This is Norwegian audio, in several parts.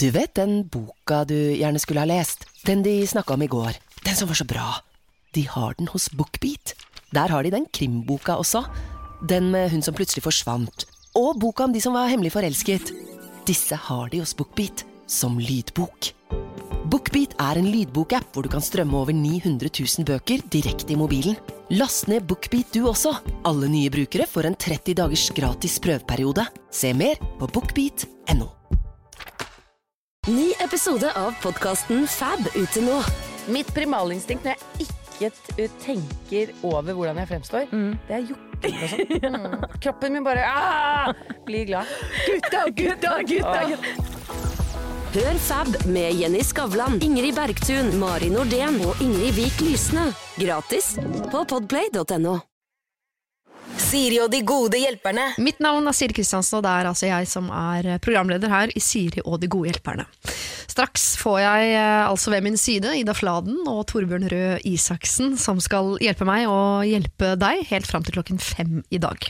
Du vet den boka du gjerne skulle ha lest? Den de snakket om i går. Den som var så bra. De har den hos BookBeat. Der har de den krimboka også. Den med hun som plutselig forsvant. Og boka om de som var hemmelig forelsket. Disse har de hos BookBeat som lydbok. BookBeat er en lydbokapp hvor du kan strømme over 900 000 bøker direkte i mobilen. Last ned BookBeat du også. Alle nye brukere får en 30 dagers gratis prøveperiode. Se mer på bookbeat.no. Ny episode av podcasten Fab ute nå. Mitt primalinstinkt når jeg ikke tenker over hvordan jeg fremstår, det er jokking og sånn. Kroppen min bare blir glad. Gutta. Hør Fab med Jenny Skavlan, Ingrid Bergtun, Mari Nordén og Ingrid Vik Lysne. Gratis på podplay.no. Siri og de gode hjelperne. Mitt navn er Siri Kristiansen, og det er altså jeg som er programleder her i Siri og de gode hjelperne. Straks får jeg altså ved min side Ida Fladen og Torbjørn Røe Isaksen, som skal hjelpe meg og hjelpe deg helt frem til 5 i dag.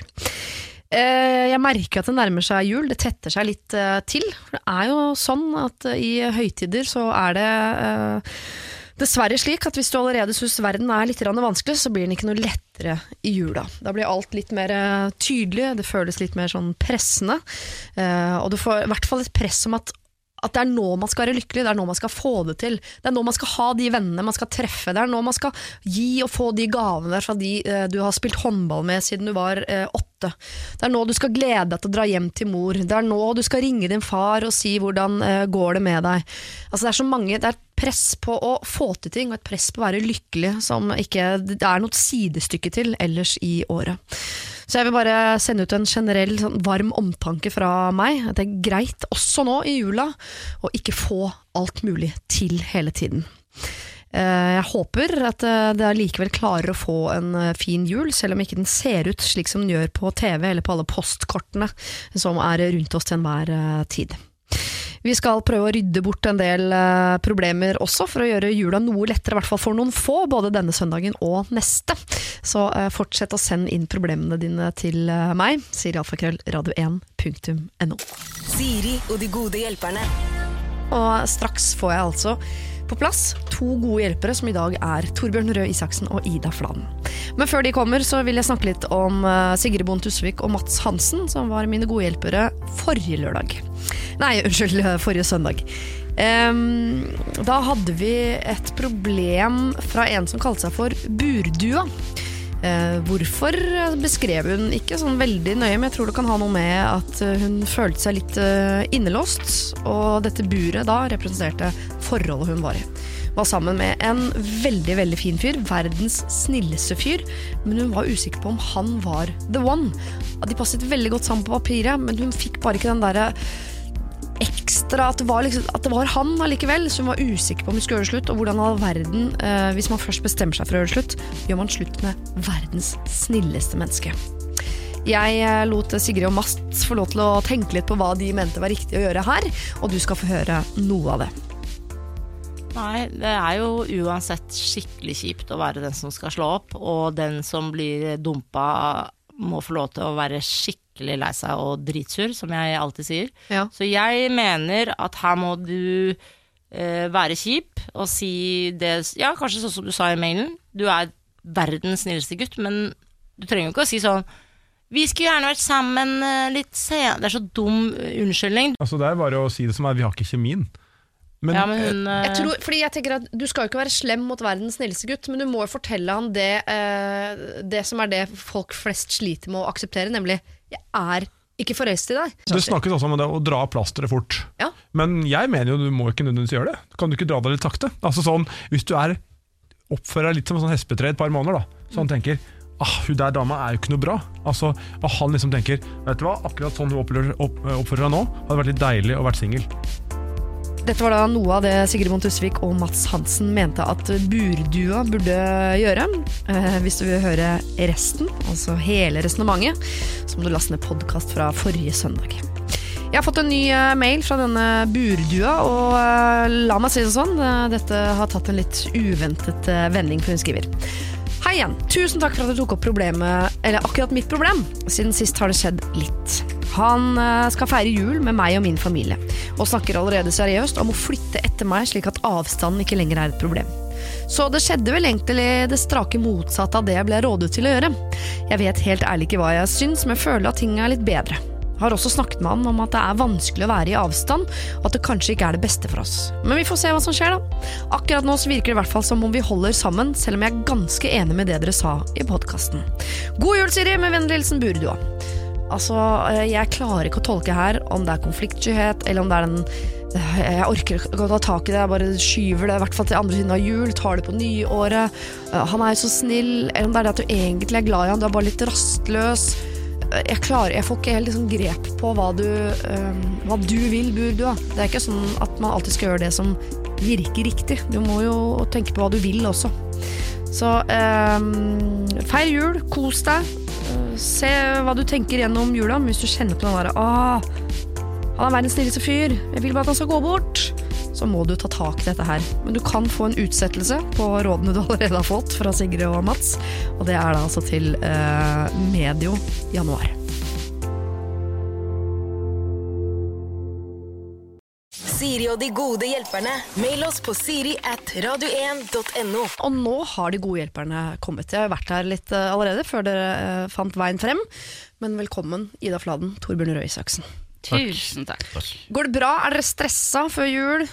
Jeg merker at det nærmer seg jul, det tetter seg litt til. Det er jo sånn at i høytider så er det dessverre slik at hvis du allerede synes verden er litt vanskelig, så blir den ikke noe lettere i jula. Da blir alt litt mer tydelig, det føles litt mer sånn pressende, og du får i hvert fall et press om at det er nå man skal være lykkelig, det er nå man skal få det til, det er nå man skal ha de vennene man skal treffe, det er nå man skal gi og få de gavene fra de du har spilt håndball med siden du var 8. Det er nå du skal glede deg til å dra hjem til mor, det er nå du skal ringe din far og si hvordan går det med deg. Altså det er så mange, det er et press på å få til ting og et press på å være lykkelig som ikke det er noe sidestykke til ellers i året. Så jeg vil bare sende ut en generell sånn varm omtanke fra meg. Det er greit også nå i jula å ikke få alt mulig til hele tiden. Jeg håper at det likevel klarer å få en fin jul, selv om ikke den ser ut slik som den gjør på TV eller på alle postkortene som er rundt oss til enhver tid. Vi skal prøve å rydde bort en del problemer også for å gjøre jula noe lettere, i hvert fall for noen få, både denne søndagen og neste. Så fortsett å sende inn problemene dine til meg, siri@radio1.no. Siri og de gode hjelperne. Og straks får jeg altså på plass 2 gode hjelpere som i dag er Torbjørn Røe Isaksen og Ida Fladen. Men før de kommer så vil jeg snakke litt om Sigrid Bonde Tusvik og Mats Hansen, som var mine gode hjelpere forrige søndag. Da hadde vi et problem fra en som kalte seg for Burdua. Hvorfor beskrev hun ikke sånn veldig nøye, men jeg tror det kan ha noe med at hun følte seg litt innelåst, og dette buret da representerte forholdet hun var i. Var sammen med en veldig, veldig fin fyr, verdens snilleste fyr, men hun var usikker på om han var the one. De passet veldig godt sammen på papiret, men hun fikk bare ikke den der ekstra, at det var han allikevel, så hun var usikker på om hun skulle gjøre slutt, og hvordan all verden, hvis man først bestemmer seg for å gjøre slutt, gjør man slutt med verdens snilleste menneske. Jeg lot Sigrid og Mats få lov til å tenke litt på hva de mente var riktig å gjøre her, og du skal få høre noe av det. Nei, det er jo uansett skikkelig kjipt å være den som skal slå opp, og den som blir dumpa må få lov til å være skikkelig lei seg og dritsur, som jeg alltid sier. Ja. Så jeg mener at her må du være kjip og si det, ja, kanskje sånn som du sa i mailen, du er verdens snilleste gutt, men du trenger jo ikke å si sånn, vi skulle gjerne vært sammen litt senere, det er så dum unnskyldning. Altså det er bare å si det som er, vi har ikke kjemien. Men, ja, men hun, fordi jeg tenker at du skal jo ikke være slem mot verdens snilleste gutt, men du må jo fortelle han det som er det folk flest sliter med å akseptere, nemlig jeg er ikke forelsket i deg. Det snakkes også om det å dra plasteret fort, ja. Men jeg mener jo du må ikke nødvendigvis gjøre det. Kan du ikke dra deg litt sakte? Altså sånn, hvis du oppfører deg litt som en sånn hespetre et par måneder da, så han tenker, hun der dama er jo ikke noe bra. Altså, og han liksom tenker, vet du hva, akkurat sånn hun oppfører deg nå, hadde vært litt deilig å vært single. Dette var da noe av det Sigrid Bonde Tusvik og Mats Hansen mente at Burdua burde gjøre. Hvis du vil høre resten, altså hele resonemanget, så må du laste ned podcast fra forrige søndag. Jeg har fått en ny mail fra denne Burdua, og la meg si det sånn, dette har tatt en litt uventet vending, for hun skriver. Hei igjen, tusen takk for at du tok opp problemet, eller akkurat mitt problem. Siden sist har det skjedd litt. Han skal feire jul med meg og min familie, og snakker allerede seriøst om å flytte etter meg slik at avstanden ikke lenger er et problem. Så det skjedde vel egentlig det strake motsatte av det jeg ble rådet til å gjøre. Jeg vet helt ærlig ikke hva jeg syns, men føler at ting litt bedre. Har også snakket med han om at det vanskelig å være i avstand, og at det kanskje ikke det beste for oss. Men vi får se hva som skjer da. Akkurat nå så virker det i hvert fall som om vi holder sammen, selv om jeg ganske enig med det dere sa i podcasten. God jul, Siri, med vennlig hilsen Burdua. Altså, jeg klarer ikke å tolke her om det konfliktskyhet, eller om det den jeg orker ikke å ta tak i det, jeg bare skyver det i hvert fall til andre siden av jul, tar det på nyåret. Han jo så snill, eller om det det at du egentlig glad i han, du bare litt rastløs. Jeg får ikke helt liksom grep på hva du vil, Burdua. Det ikke sånn at man alltid skal gjøre det som virker riktig. Du må jo tenke på hva du vil også. Så feir jul, kos deg. Se hva du tenker gjennom jula. Hvis du kjenner på den der han verdens snilleste fyr, jeg vil bare at han skal gå bort, så må du ta tak i dette her. Men du kan få en utsettelse på rådene du allerede har fått fra Sigrid og Mats, og det da altså til medio januar. Siri og de gode hjelperne. Mail oss på siri@radio1.no. Og nå har de gode hjelperne kommet. Jeg har vært her litt allerede før dere fant veien frem. Men velkommen, Ida Fladen, Torbjørn Røe Isaksen. Tusen takk. Går det bra? Dere stresset før jul?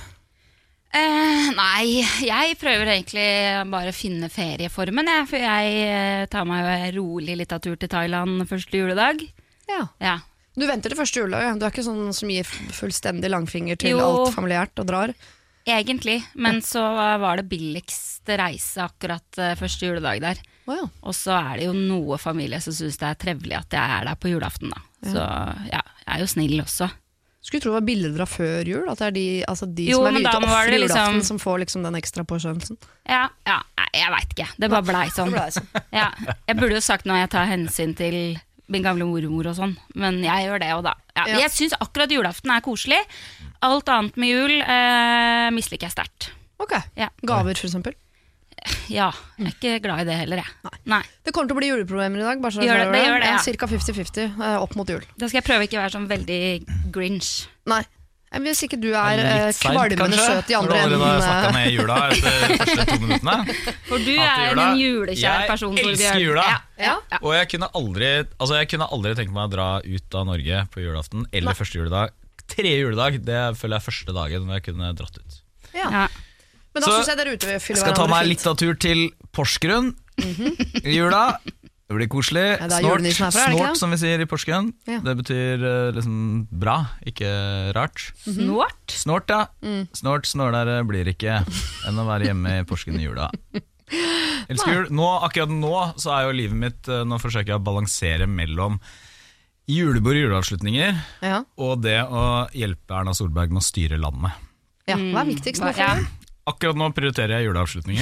Nei, jeg prøver egentlig bare å finne ferieformen, for jeg tar meg jo rolig litt av tur til Thailand første juledag. Ja. Du venter til første juledag, du ikke sånn som gir fullstendig langfinger til alt familiært og drar? Egentlig, men så var det billigste reise akkurat første juledag der. Og så det jo noe familie som synes det trevelig at jeg der på julaften da. Så ja, jeg jo snill også. Skulle tro det var bilder fra før jul, at det de som villige til å offre julaften som får liksom den ekstra påskjønnelsen. Ja, jeg vet ikke, det bare ble sånn. Ja, jeg burde jo sagt når jeg tar hensyn til min gamle mormor og sånn, men jeg gjør det jo da. Jeg synes akkurat julaften koselig. Alt annet med jul misliker jeg sterkt. Ok, gaver for eksempel? Ja, jeg ikke glad i det heller, jeg. Nei. Det kommer til å bli juleproblemer i dag, bare så det gjør det, cirka 50-50 opp mot jul. Da skal jeg prøve ikke å være sånn veldig Grinch. Nei, hvis ikke du kvalmende søt i andre enden. Du har snakket ned jula etter første 2 minuttene. For du en julekjær person. Jeg elsker jula. Og jeg kunne aldri tenke meg å dra ut av Norge på julaften, eller første juledag. 3. juledag, det føler jeg første dagen når jeg kunne dratt ut. Ja. Men da synes jeg dere ute vil fylle hverandre. Skal ta meg litt av tur til Porsgrunn i jula. Det blir koselig. Snort, som vi sier i Porsgrunn. Det betyr liksom bra, ikke rart. Snort? Snort, ja. Snålere blir ikke enn å være hjemme i Porsgrunn i jula. Elsker jul. Akkurat nå så jo livet mitt, nå forsøker jeg å balansere mellom julebord og juleavslutninger og det å hjelpe Erna Solberg med å styre landet. Ja, hva viktigst nå for deg? Akkurat nå prioriterer jeg juleavslutninger.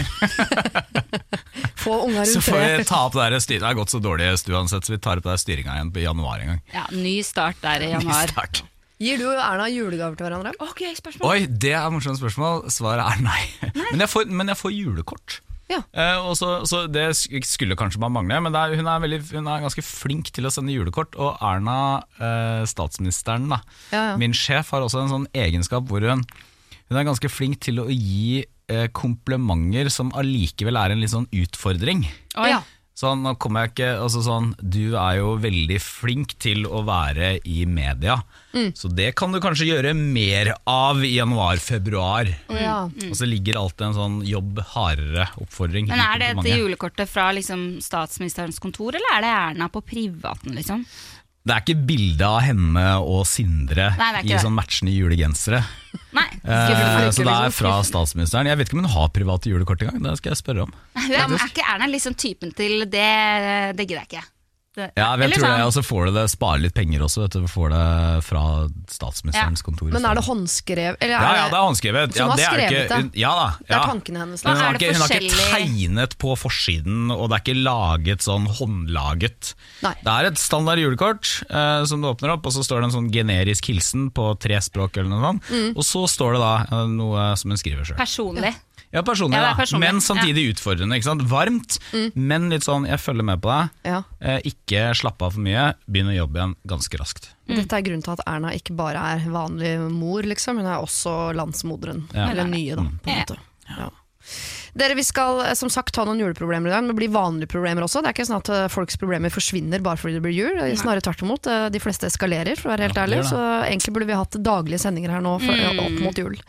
Få unger rundt så får vi ta opp det styret. Det gått så dårlig uansett, så vi tar opp det styringa igjen på januar en gang. Ja, ny start der i januar. Gir du og Erna julegaver til hverandre? Ok, spørsmål. Oi, det morsomt spørsmål. Svaret nei. Men jeg får julekort. Og så det skulle kanskje bare mangle, men hun ganske flink til å sende julekort. Og Erna, statsministeren da, min sjef, har også en sånn egenskap hvor hun ganske flink til å gi komplimenter som allikevel en litt sånn utfordring. Sånn, nå kommer jeg ikke, altså sånn, du jo veldig flink til å være i media, så det kan du kanskje gjøre mer av i januar-februar. Og så ligger alltid en sånn jobb hardere oppfordring. Men det et julekortet fra liksom, statsministerens kontor, eller det Erna på privaten liksom? Det ikke bilde av henne og Sindre i sånn matchende julegensere. Nei. Så det fra statsministeren. Jeg vet ikke om hun har private julekort i gang. Det skal jeg spørre om. Hun ikke Erna liksom typen til det gidder jeg ikke. Jeg tror jeg også får det sparer litt penger også, vet du, får det fra statsministerens kontor. Men det håndskrevet? Ja, det håndskrevet. Som har skrevet det? Ja da. Det tankene hennes. Hun har ikke tegnet på forsiden, og det ikke laget sånn håndlaget. Nei. Det et standard julekort som du åpner opp, og så står det en sånn generisk hilsen på 3 språk eller noe sånt, og så står det da noe som hun skriver selv. Personlig. Ja, personlig, Ja, det er personlig. men samtidig utfordrende, ikke sant? Varmt, men litt sånn, jeg følger med på deg, ikke slappe av for mye, begynne å jobbe igjen ganske raskt. Dette er grunnen til at Erna ikke bare er vanlig mor, liksom. Hun er også landsmoderen, eller nye da, på en måte. Ja. Dere, vi skal som sagt ta noen juleproblemer i dag, men det blir vanlige problemer også. Det er ikke sånn at folks problemer forsvinner bare fordi det blir jul. Snarere tvert imot, de fleste eskalerer, for å være helt ærlig. Så egentlig burde vi hatt daglige sendinger her nå opp mot jul.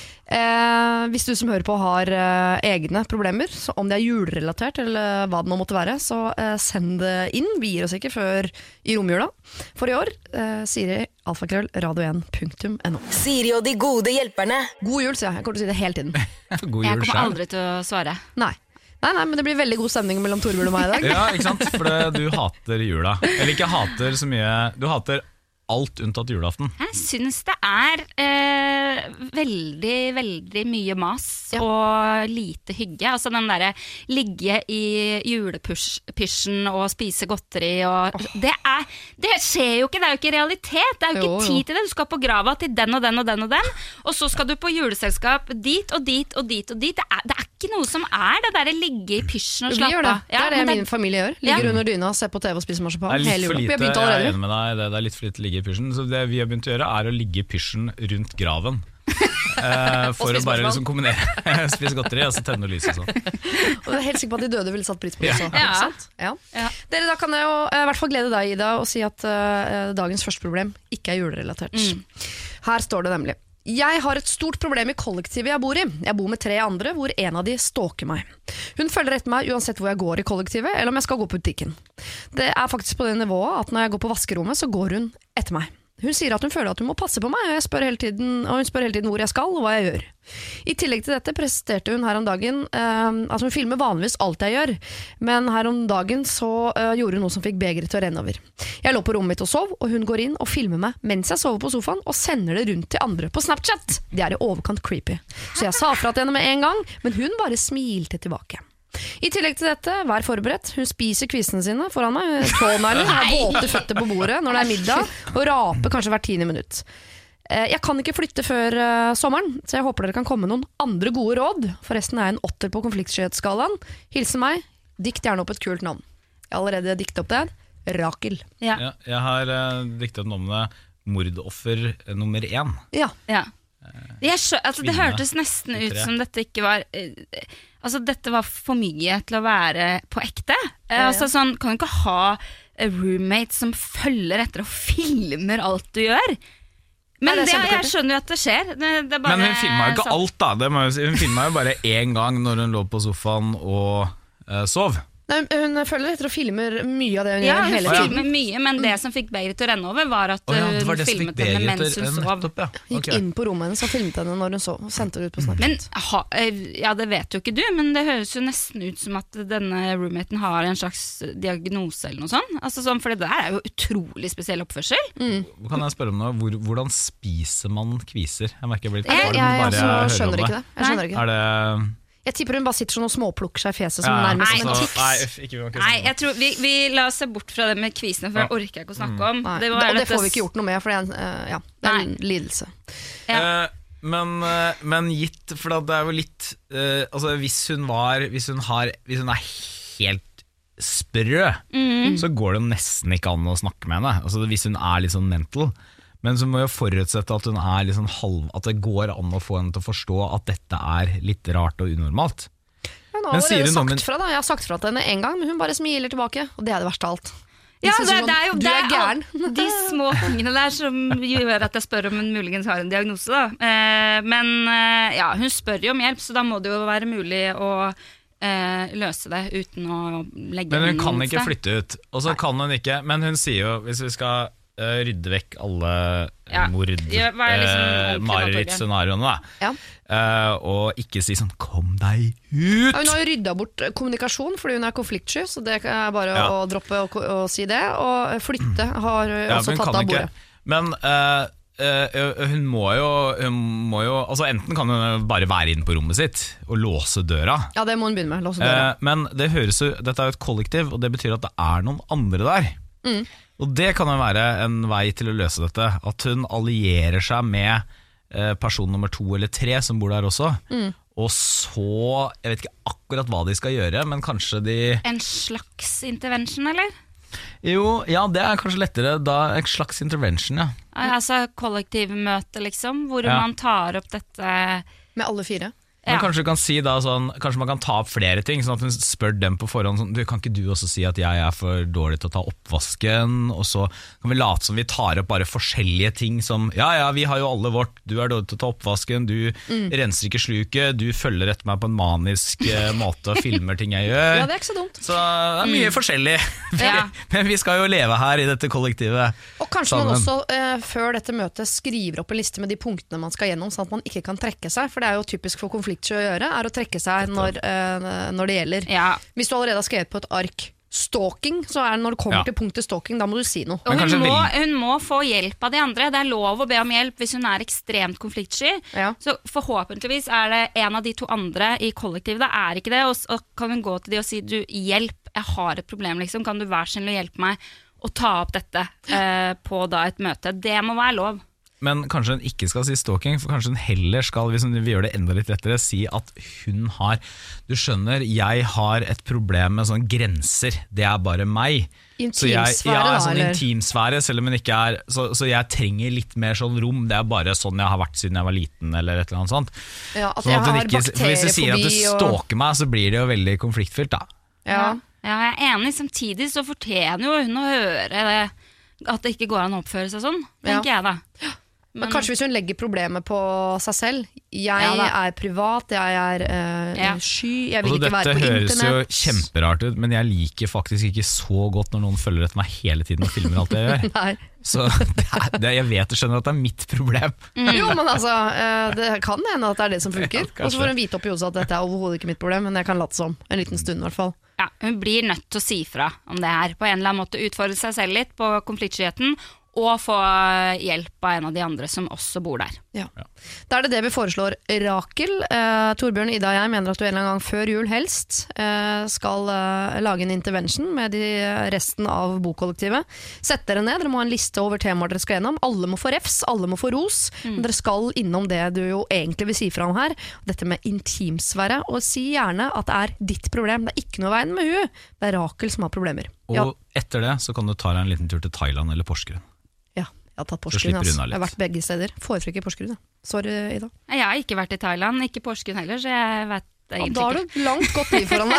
Hvis du som hører på har egne problemer, så om det er julerelatert eller hva det må måtte være, så send det inn. Vi gir oss ikke før i romjula. For i år, Siri @radio1.no. Siri og de gode hjelperne. God jul, sier jeg. Jeg kommer til å si det hele tiden. God jul, Jeg kommer aldri til å svare. Nei, men det blir veldig god stemning mellom Torbjørn og meg i dag. Ja, ikke sant? For du hater jula. Eller ikke hater så mye, du hater alt unntatt julaften. Jeg synes det er veldig, veldig mye mas og lite hygge. Altså den der ligge i julepysjen og spise godteri og det skjer jo ikke, det er jo ikke realitet. Det er jo ikke tid til det. Du skal på grava til den og den og den og den, og så skal du på juleselskap dit og dit og dit og dit. Det er ikke noe som er det der ligge i pysjen og slappe av. Det er det min familie gjør. Ligger under dyna, ser på TV og spiser marsipan hele jula. Jeg er enig med deg, det er litt for lite ligge i pysjen. Så det vi har begynt å gjøre er å ligge i pysjen rundt graven. For å bare liksom kombinere spise godteri og så tenne og lyse og sånn. Og jeg er helt sikker på at de døde ville satt pris på det også. Ikke sant? Dere, da kan jeg jo i hvert fall glede deg, Ida, og si at dagens første problem ikke er julerelatert. Her står det nemlig: jeg har et stort problem i kollektivet jeg bor i. Jeg bor med 3 andre, hvor en av de stalker meg. Hun følger etter meg uansett hvor jeg går i kollektivet, eller om jeg skal gå på butikken. Det er faktisk på det nivået at når jeg går på vaskerommet, så går hun etter meg. Hun sier at hun føler at hun må passe på meg, og hun spør hele tiden hvor jeg skal og hva jeg gjør. I tillegg til dette presterte hun her om dagen, altså hun filmer vanligvis alt jeg gjør, men her om dagen så gjorde hun noe som fikk begeret til å renne over. Jeg lå på rommet mitt og sov, og hun går inn og filmer meg mens jeg sover på sofaen, og sender det rundt til andre på Snapchat. Det er i overkant creepy. Så jeg sa fra til henne med en gang, men hun bare smilte tilbake. I tillegg til dette, vær forberedt. Hun spiser kvistene sine foran meg, tånegler, har våte føtter på bordet når det er middag, og raper kanskje hvert 10. minutt. Jeg kan ikke flytte før sommeren, så jeg håper dere kan komme med noen andre gode råd. Forresten er jeg en 8 på konfliktskyhetsskalaen. Hilsen meg, dikt gjerne opp et kult navn. Jeg har allerede diktet opp det. Rakel. Ja, jeg har diktet opp navnet Mordoffer nummer 1. Ja. Det hørtes nesten ut som dette ikke var dette var for mye til å være på ekte. Sånn, kan du ikke ha roommate som følger etter og filmer alt du gjør? Men jeg skjønner jo at det skjer. Det bare, men hun filmet jo ikke alt da, det må jeg si. Hun filmet jo bare en gang når hun lå på sofaen og sov. Nei, hun følger etter og filmer mye av det hun gjør hele tiden. Ja, hun filmer mye, men det som fikk begeret til å renne over var at hun filmet henne mens hun sov. Gikk inn på rommet hennes og filmet henne når hun sov, og sendte det ut på Snapchat. Men, det vet jo ikke du, men det høres jo nesten ut som at denne roommaten har en slags diagnose eller noe sånt. Altså, for det der er jo utrolig spesiell oppførsel. Kan jeg spørre om noe? Hvordan spiser man kviser? Jeg merker jeg blir Jeg skjønner ikke det. Er det... Jeg tipper hun bare sitter sånn og småplukker seg i fjeset som nærmest som en tics. Nei, jeg tror vi la oss se bort fra det med kvisene, for det orker jeg ikke å snakke om. Det får vi ikke gjort noe med, for det er en lidelse. Men gitt, for det er jo litt hvis hun er helt sprø, så går det nesten ikke an å snakke med henne. Hvis hun er litt sånn mental. Men så må jeg forutsette at hun er liksom at det går an å få henne til å forstå at dette er litt rart og unormalt. Jeg har sagt fra til henne en gang, men hun bare smiler tilbake, og det er det verste av alt. Ja, det er gæren. De små tingene der som gjør at jeg spør om hun muligens har en diagnose da. Men hun spør jo om hjelp, så da må det jo være mulig å løse det uten å legge inn noe. Men hun kan ikke flytte ut, og så kan hun ikke. Men hun sier jo, hvis vi skal rydde vekk alle marerittscenarioene og ikke si sånn 'kom deg ut'. Hun har jo ryddet bort kommunikasjon fordi hun er konfliktsky, så det er bare å droppe å si det. Og flytte har også tatt av bordet. Men hun må jo altså enten kan hun bare være inne på rommet sitt og låse døra. Ja, det må hun begynne med, låse døra. Men dette er jo et kollektiv, og det betyr at det er noen andre der. Og det kan jo være en vei til å løse dette, at hun allierer seg med person nummer 2 eller 3 som bor der også, og så, jeg vet ikke akkurat hva de skal gjøre, men kanskje de... En slags intervention, eller? Jo, ja, det kanskje lettere, da en slags intervention, ja. Altså kollektivmøte, liksom, hvor man tar opp dette... Med alle 4? Men kanskje du kan si da sånn, kanskje man kan ta opp flere ting, sånn at hun spør dem på forhånd sånn, kan ikke du også si at jeg for dårlig til å ta oppvasken, og så kan vi late som vi tar opp bare forskjellige ting som, ja, vi har jo alle vårt, du dårlig til å ta oppvasken, du renser ikke sluket, du følger etter meg på en manisk måte og filmer ting jeg gjør. Ja, det ikke så dumt. Så det mye forskjellig, men vi skal jo leve her i dette kollektivet. Og kanskje man også før dette møtet skriver opp en liste med de punktene man skal gjennom, sånn at man ikke kan trekke seg, for det jo typisk for konfliktsky å gjøre, å trekke seg når det gjelder. Hvis du allerede har skrevet på et ark stalking, så det når det kommer til punktet stalking, da må du si noe. Og hun må få hjelp av de andre. Det lov å be om hjelp hvis hun ekstremt konfliktsky. Så forhåpentligvis det en av de 2 andre i kollektivet. Det ikke det, og kan hun gå til de og si, du, hjelp, jeg har et problem, liksom. Kan du være snill og hjelpe meg å ta opp dette på da et møte? Det må være lov. Men kanskje hun ikke skal si stalking, for kanskje hun heller skal, hvis hun vil gjøre det enda litt lettere, si at hun har, du skjønner, jeg har et problem med sånne grenser, det bare meg. Intimsfære sånn intimsfære, selv om hun ikke så jeg trenger litt mer sånn rom, det bare sånn jeg har vært siden jeg var liten, eller et eller annet sånt. Ja, at sånn jeg har ikke, for hvis du sier at du stalker meg, så blir det jo veldig konfliktfylt da. Ja, jeg enig, samtidig så fortjener jo hun å høre det, at det ikke går an å oppføre seg sånn, tenker jeg da. Men kanskje hvis hun legger problemet på seg selv. Jeg privat, jeg sky, jeg vil ikke være på internett. Dette høres jo kjemperart ut, men jeg liker faktisk ikke så godt når noen følger etter meg hele tiden og filmer alt jeg gjør. Nei. Så jeg vet og skjønner at det mitt problem. Jo, men altså, det kan hende at det det som funker. Og så får hun vite opp i hodet at dette overhodet ikke mitt problem, men jeg kan late som en liten stund i hvert fall. Ja, hun blir nødt til å si fra om det her. På en eller annen måte utfordre seg selv litt på konfliktskyheten, og få hjelp av en av de andre som også bor der. Ja. Da det vi foreslår. Rakel, Torbjørn, Ida og jeg mener at du en eller annen gang før jul helst skal lage en intervention med resten av bokollektivet. Sett dere ned, dere må ha en liste over temaer dere skal gjennom. Alle må få refs, alle må få ros, men dere skal innom det du jo egentlig vil si fra om her. Dette med intimsfære, og si gjerne at det ditt problem. Det ikke noe veien med hun. Det Rakel som har problemer. Og etter det så kan du ta deg en liten tur til Thailand eller Porsgrunn. Jeg har tatt Porsgrunn, jeg har vært begge steder. Foretrekker Porsgrunn, Sorry, Ida. Jeg har ikke vært i Thailand, ikke Porsgrunn heller, så jeg vet egentlig ikke. Da har du langt godt liv foran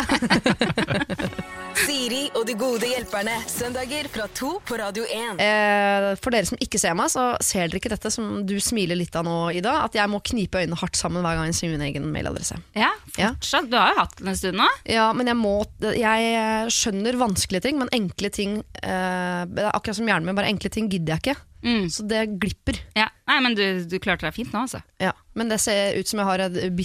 deg. Siri og de gode hjelperne, søndager fra 2 på Radio 1. For dere som ikke ser meg, så ser dere ikke dette som du smiler litt av nå, Ida, at jeg må knipe øynene hardt sammen hver gang jeg sier min egen mailadresse. Ja, fortsatt. Du har jo hatt den en stund nå. Ja, men jeg skjønner vanskelige ting, men enkle ting, akkurat som hjernen min, bare enkle ting gidder jeg ikke. Så det glipper. Ja. Nei, men du klarte deg fint nå, altså. Ja, men det ser ut som jeg har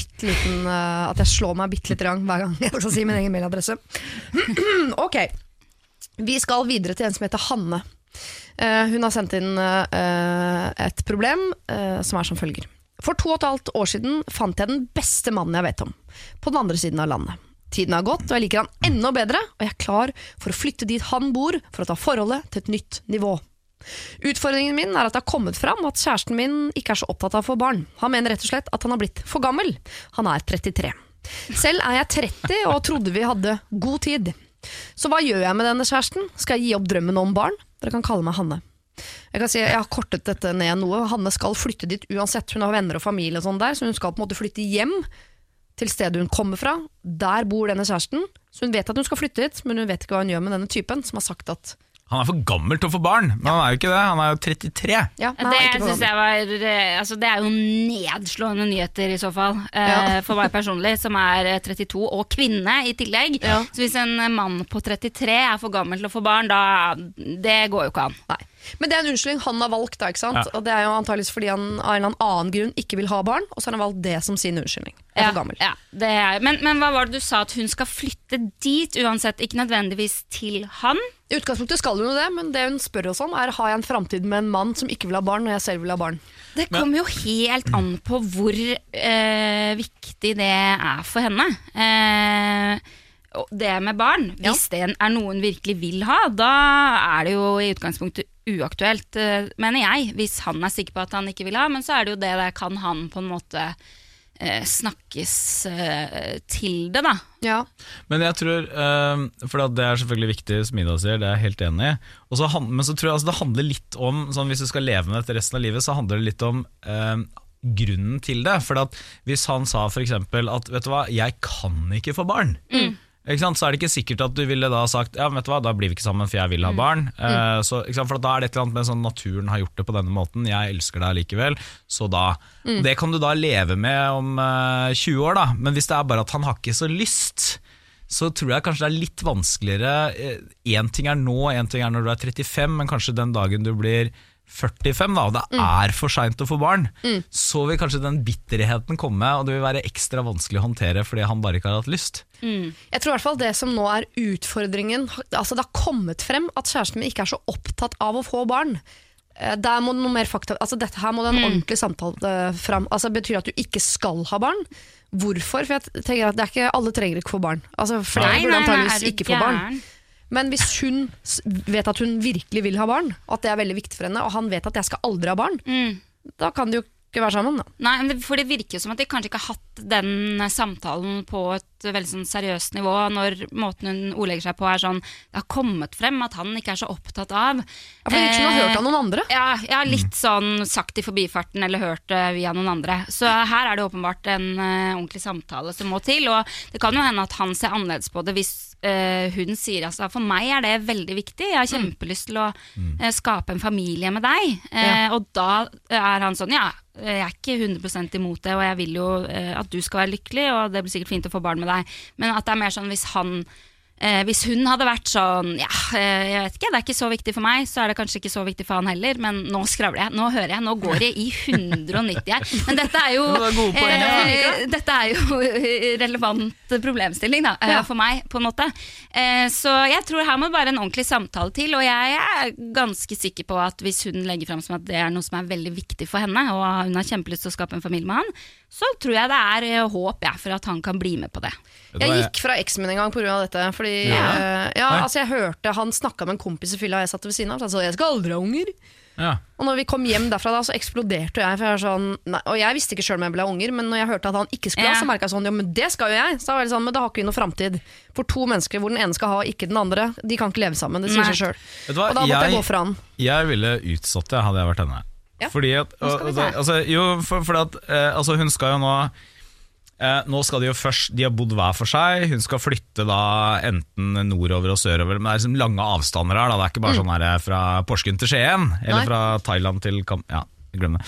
at jeg slår meg bitte litt hver gang jeg skal si min egen mailadresse. Ok, vi skal videre til en som heter Hanne. Hun har sendt inn et problem som som følger. For 2,5 år siden fant jeg den beste mannen jeg vet om, på den andre siden av landet. Tiden har gått, og jeg liker han enda bedre, og jeg klar for å flytte dit han bor for å ta forholdet til et nytt nivå. Utfordringen min at det har kommet fram at kjæresten min ikke så opptatt av å få barn. Han mener rett og slett at han har blitt for gammel. Han 33. Selv jeg 30 og trodde vi hadde god tid. Så hva gjør jeg med denne kjæresten? Skal jeg gi opp drømmen om barn? Dere kan kalle meg Hanne. Jeg kan si jeg har kortet dette ned noe. Hanne skal flytte dit uansett. Hun har venner og familie og sånn der, så hun skal på en måte flytte hjem til stedet hun kommer fra. Der bor denne kjæresten. Så hun vet at hun skal flytte dit, men hun vet ikke hva hun gjør med denne typen som har sagt at han for gammel til å få barn, men han jo ikke det, han jo 33. Ja, det synes jeg det jo nedslående nyheter i så fall, for meg personlig, som 32 og kvinne i tillegg. Ja. Så hvis en mann på 33 for gammel til å få barn, det går jo ikke an. Nei. Men det en unnskyldning han har valgt da, ikke sant? Ja. Og det jo antageligvis fordi han av en eller annen grunn ikke vil ha barn, og så har han valgt det som sin unnskyldning. Jeg for gammel. Ja, men hva var det du sa, at hun skal flytte dit uansett, ikke nødvendigvis til han? I utgangspunktet skal hun jo det, men det hun spør oss om har jeg en fremtid med en mann som ikke vil ha barn, når jeg selv vil ha barn? Det kommer jo helt an på hvor viktig det for henne. Det med barn, hvis det noe hun virkelig vil ha, da det jo i utgangspunktet uaktuelt, mener jeg, hvis han sikker på at han ikke vil ha, men så det jo det kan han på en måte snakkes til det da. Ja. Men jeg tror, for det selvfølgelig viktig som Ida sier, det jeg helt enig i. Men så tror jeg det handler litt om, sånn, hvis du skal leve med dette resten av livet, så handler det litt om grunnen til det. For at hvis han sa for eksempel at, vet du hva, jeg kan ikke få barn, ikke sant? Så det ikke sikkert at du ville da sagt, ja, vet du hva, da blir vi ikke sammen for jeg vil ha barn. Så, ikke sant? For da det et eller annet med sånn, naturen har gjort det på denne måten, jeg elsker deg likevel, så da. Det kan du da leve med om 20 år da, men hvis det bare at han har ikke så lyst, så tror jeg kanskje det litt vanskeligere. En ting nå, en ting når du 35, men kanskje den dagen du blir 45 da, og det for sent å få barn, så vil kanskje den bitterheten komme, og det vil være ekstra vanskelig å håndtere fordi han bare ikke har hatt lyst. Jeg tror I hvert fall det som nå utfordringen, altså det har kommet frem at kjæresten min ikke så opptatt av å få barn. Der må noe mer fakta, altså dette her må det en ordentlig samtale fram. Altså betyr det at du ikke skal ha barn? Hvorfor? For jeg tenker at det ikke alle trenger ikke få barn. Altså flere burde antageligvis ikke få barn. Men hvis hun vet at hun virkelig vil ha barn, at det veldig viktig for henne, og han vet at jeg skal aldri ha barn, da kan de jo ikke være sammen da. Nei, men for det virker jo som at de kanskje ikke har hatt den samtalen på et veldig sånn seriøst nivå, når måten hun ordlegger seg på sånn, det har kommet frem at han ikke så opptatt av. Ja, for hun har hørt av noen andre. Ja, litt sånn sagt I forbifarten, eller hørt det via noen andre. Så her det åpenbart en ordentlig samtale som må til, og det kan jo hende at han ser annerledes på det hvis hun sier, altså, for meg det veldig viktig, jeg har kjempelyst til å skape en familie med deg, og da han sånn, ja, jeg ikke 100% imot det, og jeg vil jo at du skal være lykkelig, og det blir sikkert fint å få barn med deg, men at det mer sånn hvis hun hadde vært sånn, ja, jeg vet ikke, det ikke så viktig for meg, så det kanskje ikke så viktig for han heller, men nå skravler jeg, nå hører jeg, nå går jeg I 190 her. Men dette jo dette jo relevant problemstilling da, for meg på en måte. Så jeg tror her må bare en ordentlig samtale til, og jeg ganske sikker på at hvis hun legger frem som at det noe som veldig viktig for henne, og hun har kjempelyst til å skape en familie med han, så tror jeg det håp for at han kan bli med på det. Jeg gikk fra eksen min en gang på grunn av dette, fordi altså jeg hørte han snakket med en kompis I fylla, jeg satt ved siden av, så han sa, jeg skal aldri ha unger. Og når vi kom hjem derfra da, så eksploderte jeg, for jeg sånn, nei, og jeg visste ikke selv om jeg ble unger, men når jeg hørte at han ikke skulle ha, så merket jeg sånn, ja, men det skal jo jeg. Så var det sånn, men da har ikke vi noe fremtid. For to mennesker hvor den ene skal ha, ikke den andre, de kan ikke leve sammen, det sier seg selv. Og da måtte jeg gå fra han. Jeg ville utsatt det, hadde jeg vært henne. Fordi at, hun skal jo nå skal de jo først, de har bodd hver for seg, hun skal flytte da enten nordover og sørover, men det liksom lange avstander her da, det ikke bare sånn her fra Porsgrunn til Skien, eller fra Thailand til glem det.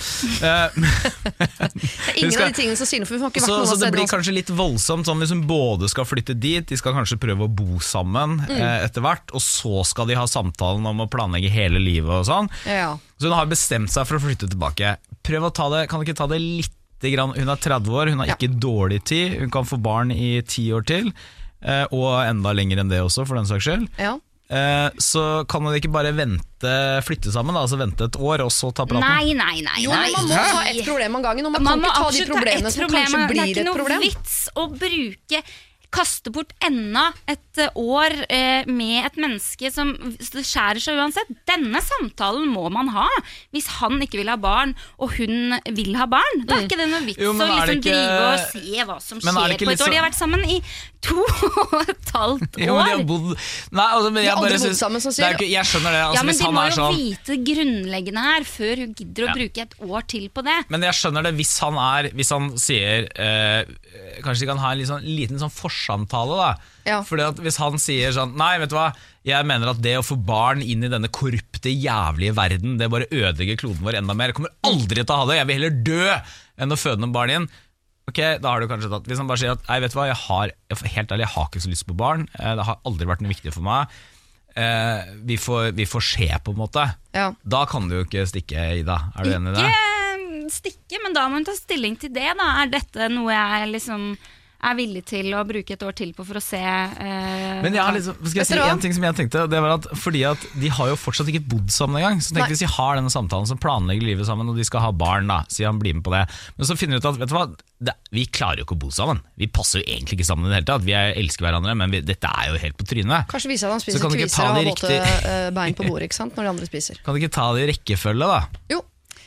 Ingen av de tingene som sier noe, for vi har ikke vært noe så det blir kanskje litt voldsomt sånn, hvis hun både skal flytte dit, de skal kanskje prøve å bo sammen etter hvert, og så skal de ha samtalen om å planlegge hele livet og sånn. Så hun har bestemt seg for å flytte tilbake. Prøv å ta det, kan du ikke ta det litt grann, hun 30 år, hun har ikke dårlig tid, hun kan få barn I 10 år til, og enda lenger enn det også, for den saks skyld. Så kan man ikke bare flytte sammen da, altså vente et år og så ta praten? Nei. Jo, men man må ta et problem av gangen, og man kan ikke ta de problemene som kanskje blir et problem. Det ikke noe vits å kaste bort enda et år med et menneske som skjærer seg uansett. Denne samtalen må man ha hvis han ikke vil ha barn og hun vil ha barn. Da ikke det noe vits å liksom drive og se hva som skjer på et år. De har vært sammen I 2,5 år. Jo, men de har bodd... Nei, altså, men jeg bare synes... sammen, så sier jeg skjønner det. Altså, ja, men de må jo vite grunnleggende her før hun gidder å bruke et år til på det. Men jeg skjønner det hvis han sier... kanskje de kan ha en liten sånn forsamtale da. Fordi at hvis han sier sånn, nei, vet du hva, jeg mener at det å få barn inn I denne korrupte, jævlige verden, det bare ødelegger kloden vår enda mer, jeg kommer aldri til å ha det, jeg vil heller dø enn å føde noen barn inn. Ok, da har du kanskje tatt. Hvis han bare sier at, nei, vet du hva, helt ærlig, jeg har ikke så lyst på barn, det har aldri vært noe viktig for meg, vi får se på en måte. Da kan du jo ikke stikke Ida, du enig I det? Ikke stikke, men da må hun ta stilling til det da. Dette noe jeg liksom villig til å bruke et år til på for å se Men jeg har skal jeg si en ting som jeg tenkte, det var at fordi at de har jo fortsatt ikke bodd sammen en gang, så tenkte hvis de har denne samtalen som planlegger livet sammen, og de skal ha barn da, sier han blir med på det, men så finner de ut at, vet du hva, vi klarer jo ikke å bo sammen, vi passer jo egentlig ikke sammen I det hele tatt, vi elsker hverandre, men dette jo helt på trynet. Kanskje viser at han spiser kviser og våte bein på bordet, ikke sant, når de andre spiser. Kan du ikke ta det I rekkefølge da? Jo.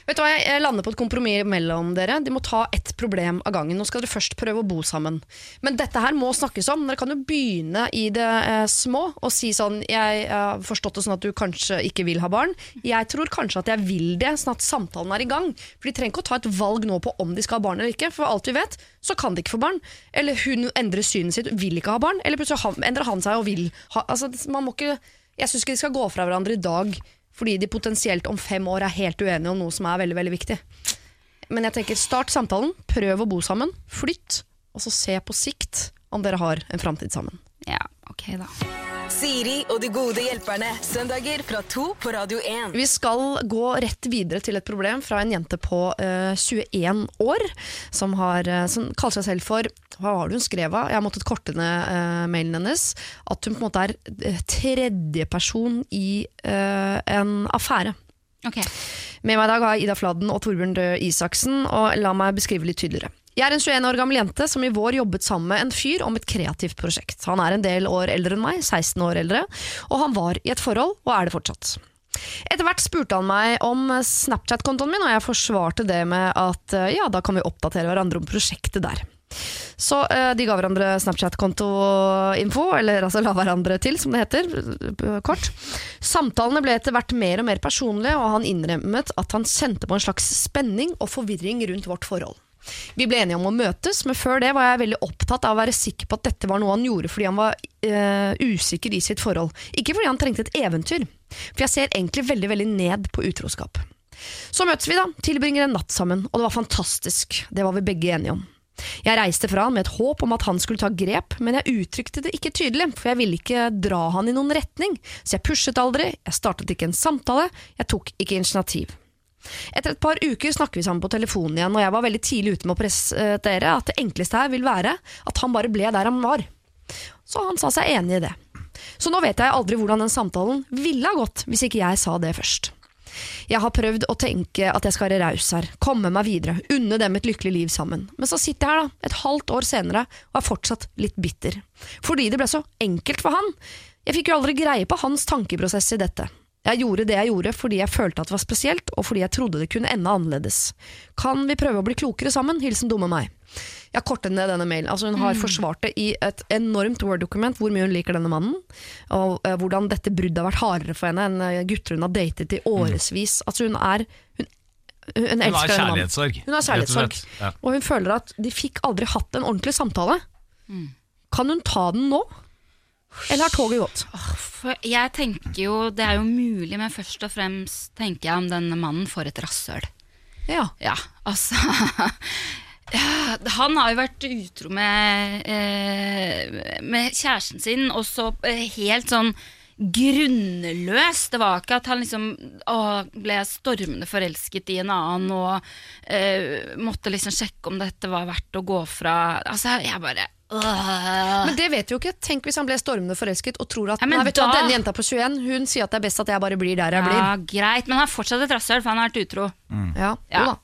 Vet du hva, jeg lander på et kompromiss mellom dere. De må ta ett problem av gangen. Nå skal dere først prøve å bo sammen. Men dette her må snakkes om. Dere kan jo begynne i det små og si sånn, jeg har forstått det sånn at du kanskje ikke vil ha barn. Jeg tror kanskje at jeg vil det, sånn at samtalen er i gang. For de trenger ikke å ta et valg nå på om de skal ha barn eller ikke. For alt vi vet, så kan de ikke få barn. Eller hun endrer synet sitt, vil ikke ha barn. Eller plutselig endrer han seg og vil ha. Altså, man må ikke, jeg synes ikke de skal gå fra hverandre i dag fordi de potensielt om 5 år er helt uenige om noe som er veldig, veldig viktig. Men jeg tenker, start samtalen, prøv å bo sammen, flytt, og så se på sikt om dere har en fremtid sammen. Ja, ok da. Siri og de gode hjelperne, søndager fra 2 på Radio 1. Vi skal gå rett videre til et problem fra en jente på 21 år, som kaller seg selv for, hva var det hun skrev av? Jeg har måttet korte ned mailen hennes, at hun på en måte er tredje person i en affære. Okay. Med meg i dag har jeg Ida Fladen og Torbjørn Røe Isaksen, og la meg beskrive litt tydeligere. Jeg er en 21 år gammel jente som i vår jobbet sammen med en fyr om et kreativt prosjekt. Han er en del år eldre enn meg, 16 år eldre, og han var i et forhold, og er det fortsatt. Etter hvert spurte han meg om Snapchat-kontoen min, og jeg forsvarte det med at ja, da kan vi oppdatere hverandre om prosjektet der. Så de ga hverandre Snapchat-konto-info, eller altså la hverandre til, som det heter, kort. Samtalene ble etter hvert mer og mer personlige, og han innrømmet at han kjente på en slags spenning og forvirring rundt vårt forhold. Vi ble enige om å møtes, men før det var jeg veldig opptatt av å være sikker på at dette var noe han gjorde fordi han var usikker i sitt forhold. Ikke fordi han trengte et eventyr, for jeg ser egentlig veldig, veldig ned på utroskap. Så møtes vi da, tilbringer en natt sammen, og det var fantastisk. Det var vi begge enige om. Jeg reiste fra han med et håp om at han skulle ta grep, men jeg uttrykte det ikke tydelig, for jeg ville ikke dra han i noen retning, så jeg pushet aldri, jeg startet ikke en samtale, jeg tok ikke initiativ. Etter et par uker snakker vi sammen på telefonen igjen, og jeg var veldig tidlig ute med å prestere at det enkleste her vil være at han bare ble der han var. Så han sa seg enig i det. Så nå vet jeg aldri hvordan den samtalen ville ha gått hvis ikke jeg sa det først. Jeg har prøvd å tenke at jeg skal være raus her, komme meg videre, unne dem et lykkelig liv sammen. Men så sitter jeg her da, et halvt år senere, og er fortsatt litt bitter. Fordi det ble så enkelt for han. Jeg fikk jo aldri greie på hans tankeprosess i dette. Jeg gjorde det jeg gjorde fordi jeg følte at det var spesielt, og fordi jeg trodde det kunne ende annerledes. Kan vi prøve å bli klokere sammen? Hilsen dumme meg. Jeg har kortet ned denne mailen. Altså hun har forsvart det i et enormt Word-dokument, hvor mye hun liker denne mannen, og hvordan dette bruddet har vært hardere for henne enn gutter hun har datet i årevis. Altså hun elsker denne mannen. Hun har kjærlighetssorg. Ja. Og hun føler at de fikk aldri hatt en ordentlig samtale. Kan hun ta den nå? Eller har toget gått? Jeg tenker jo, det er jo mulig, men først og fremst tenker jeg om denne mannen får et rasshøl. Ja, altså han har jo vært utro med kjæresten sin, og så helt sånn grunnløs. Det var ikke at han liksom ble stormende forelsket i en annen og måtte liksom sjekke om dette var verdt å gå fra. Altså jeg bare Men det vet vi jo ikke. Tenk hvis han ble stormende forelsket og tror at vet du, denne jenta på 21, hun sier at det er best at jeg bare blir der jeg blir. Ja, greit, men han har fortsatt et rasshøl, for han har vært utro. Ja.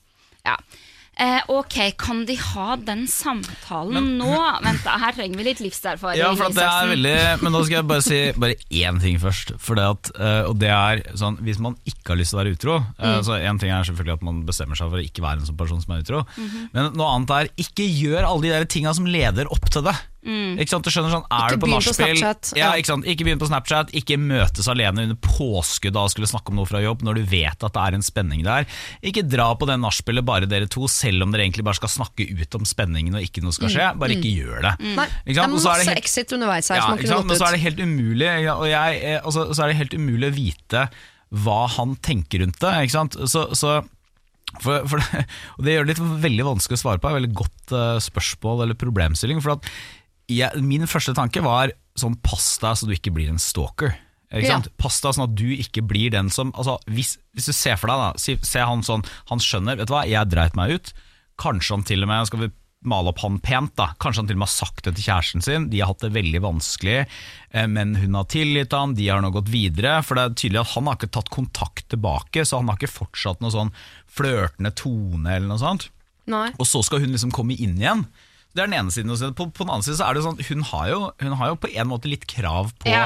Ok, kan de ha den samtalen nå? Vent da, her trenger vi litt livserfaring. Ja, for det er veldig, men nå skal jeg bare si bare én ting først, for det at, og det er sånn, hvis man ikke har lyst til å være utro, så en ting er selvfølgelig at man bestemmer seg for å ikke være en sånn person som er utro, men noe annet er, ikke gjør alle de der tingene som leder opp til det. Ikke sant, du skjønner sånn, er du på nachspiel, ikke sant, ikke begynn på Snapchat, ikke møtes alene under påskudd da skulle snakke om noe fra jobb når du vet at det er en spenning der, ikke dra på den nachspielet bare dere to, selv om dere egentlig bare skal snakke ut om spenningen og ikke noe skal skje, bare ikke gjør det. Det er masse exit underveis her som man kunne gått ut. Og så er det helt umulig, og så er det helt umulig å vite hva han tenker rundt det, ikke sant, og det gjør det litt veldig vanskelig å svare på, et veldig godt spørsmål eller problemstilling, for at min første tanke var sånn, pass deg så du ikke blir en stalker, ikke sant? Pass deg sånn at du ikke blir den som, altså, hvis du ser for deg da, se han sånn, han skjønner, vet du hva, jeg dreit meg ut, kanskje han til og med, skal vi male opp han pent da, kanskje han til og med har sagt det til kjæresten sin, de har hatt det veldig vanskelig, men hun har tilgitt han, de har nå gått videre, for det er tydelig at han har ikke tatt kontakt tilbake, så han har ikke fortsatt noe sånn flørtende tone eller noe sånt. Nei. Og så skal hun liksom komme inn igjen. Det er den ene siden. På den andre siden så er det sånn, hun har jo på en måte litt krav på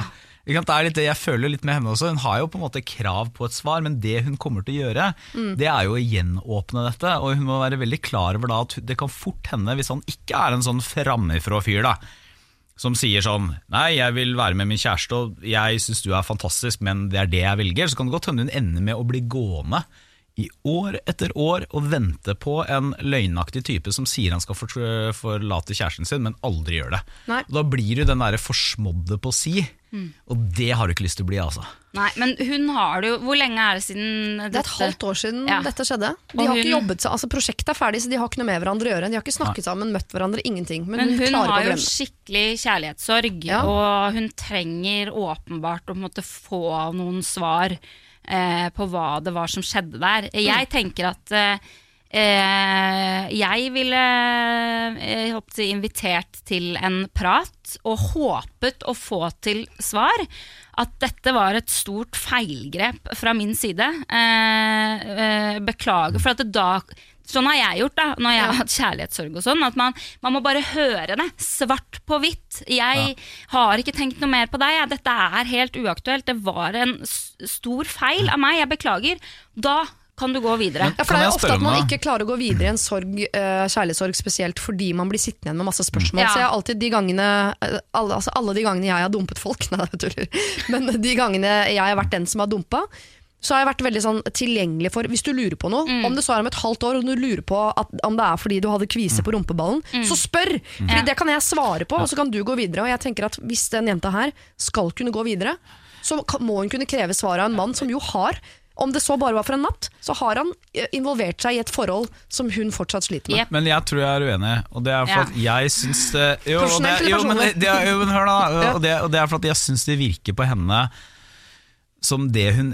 Det litt det jeg føler litt med henne også. Hun har jo på en måte krav på et svar, men det hun kommer til å gjøre, det jo å gjenåpne dette. Og hun må være veldig klar over da at det kan fort hende, hvis han ikke en sånn framifrå fyr da, som sier sånn, nei, jeg vil være med min kjæreste, og jeg synes du fantastisk, men det det jeg velger, så kan det godt hende hun ender med å bli gående i år etter år og vente på en løgnaktig type som sier han skal forlate kjæresten sin, men aldri gjør det. Da blir du den der forsmådde på si, og det har du ikke lyst til å bli, altså. Nei, men hun har det jo, hvor lenge det siden dette? Det et halvt år siden dette skjedde. De har ikke jobbet, altså prosjektet ferdig, så de har ikke noe med hverandre å gjøre. De har ikke snakket sammen, møtt hverandre, ingenting. Men hun har jo skikkelig kjærlighetssorg, og hun trenger åpenbart å måtte få noen svar på hva det var som skjedde der. Jeg tenker at jeg ville invitert til en prat og håpet å få til svar at dette var et stort feilgrep fra min side. Beklager, for at da sånn har jeg gjort da, når jeg har hatt kjærlighetssorg og sånn, at man må bare høre det, svart på hvitt. Jeg har ikke tenkt noe mer på deg, dette helt uaktuelt, det var en stor feil av meg, jeg beklager. Da kan du gå videre. Ja, for det ofte at man ikke klarer å gå videre i en sorg, kjærlighetssorg spesielt, fordi man blir sittende igjen med masse spørsmål. Så jeg har alltid de gangene, alle de gangene jeg har dumpet folk, men de gangene jeg har vært den som har dumpet, så har jeg vært veldig sånn tilgjengelig for, hvis du lurer på noe, om det så om et halvt år, og du lurer på om det fordi du hadde kvise på rumpeballen, så spør, fordi det kan jeg svare på, og så kan du gå videre. Og jeg tenker at hvis den jenta her skal kunne gå videre, så må hun kunne kreve svar av en mann som jo har, om det så bare var for en natt, så har han involvert seg i et forhold som hun fortsatt sliter med. Men jeg tror jeg uenig, og det for at jeg synes det, hør da, og det for at jeg synes det virker på henne som det hun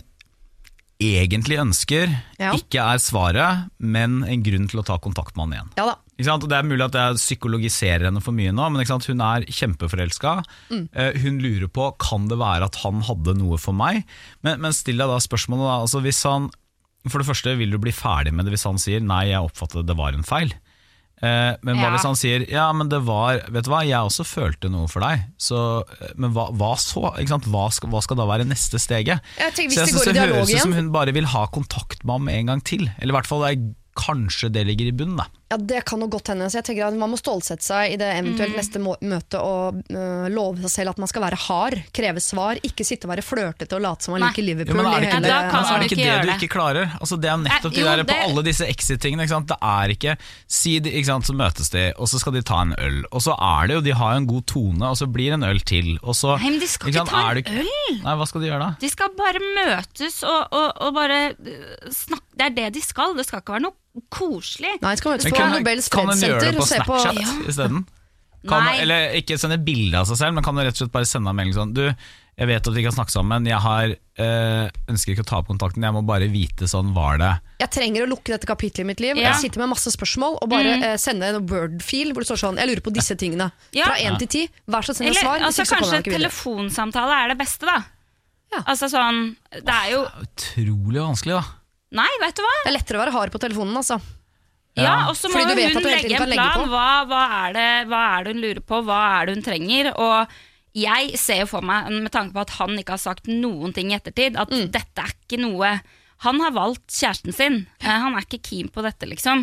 egentlig ønsker, ikke svaret, men en grunn til å ta kontakt med han igjen. Ja da. Det mulig at jeg psykologiserer henne for mye nå, men hun kjempeforelsket. Hun lurer på, kan det være at han hadde noe for meg? Men still deg da spørsmålet da, altså hvis han, for det første vil du bli ferdig med det hvis han sier, nei, jeg oppfattet det var en feil. Men hva hvis han sier, ja, men det var, vet du hva, jeg også følte noe for deg, så, men hva så, ikke sant? Hva skal da være neste steget? Jeg tenker, hvis det går i dialog igjen. Så jeg synes det høres ut som hun bare vil ha kontakt med ham en gang til, eller i hvert fall kanskje det ligger i bunnen da. Ja, det kan nok godt hende, så jeg tenker at man må stålsette seg i det eventuelt neste møte og love seg selv at man skal være hard, kreve svar, ikke sitte og være flørtete og late som man liker Liverpool. Jo, men er det ikke det du ikke klarer? Altså, det nettopp de der på alle disse exit-tingene, ikke sant? Det ikke, ikke sant, så møtes de, og så skal de ta en øl, og så det jo, de har jo en god tone, og så blir en øl til, og så... Nei, men de skal ikke ta en øl! Nei, hva skal de gjøre da? De skal bare møtes og bare snakke, det de skal ikke være noe koselig. Nei, skal møtes på Nobels fredssenter. Kan hun gjøre det på Snapchat i stedet? Eller ikke sende bilder av seg selv, men kan du rett og slett bare sende en melding sånn, du, jeg vet at vi kan snakke sammen, jeg ønsker ikke å ta opp kontakten, jeg må bare vite sånn, var det? Jeg trenger å lukke dette kapitlet i mitt liv. Jeg sitter med masse spørsmål og bare sende en Word-fil hvor det står sånn, jeg lurer på disse tingene. Fra 1 til 10, vær så snill svar. Altså, kanskje telefonsamtale det beste da. Altså sånn, det jo utrolig vanskelig da. Nei, vet du hva? Det lettere å være hard på telefonen, altså. Ja, og så må hun legge en plan. Hva det hun lurer på? Hva det hun trenger? Og jeg ser jo for meg, med tanke på at han ikke har sagt noen ting i ettertid, at dette ikke noe... Han har valgt kjæresten sin. Han ikke keen på dette, liksom.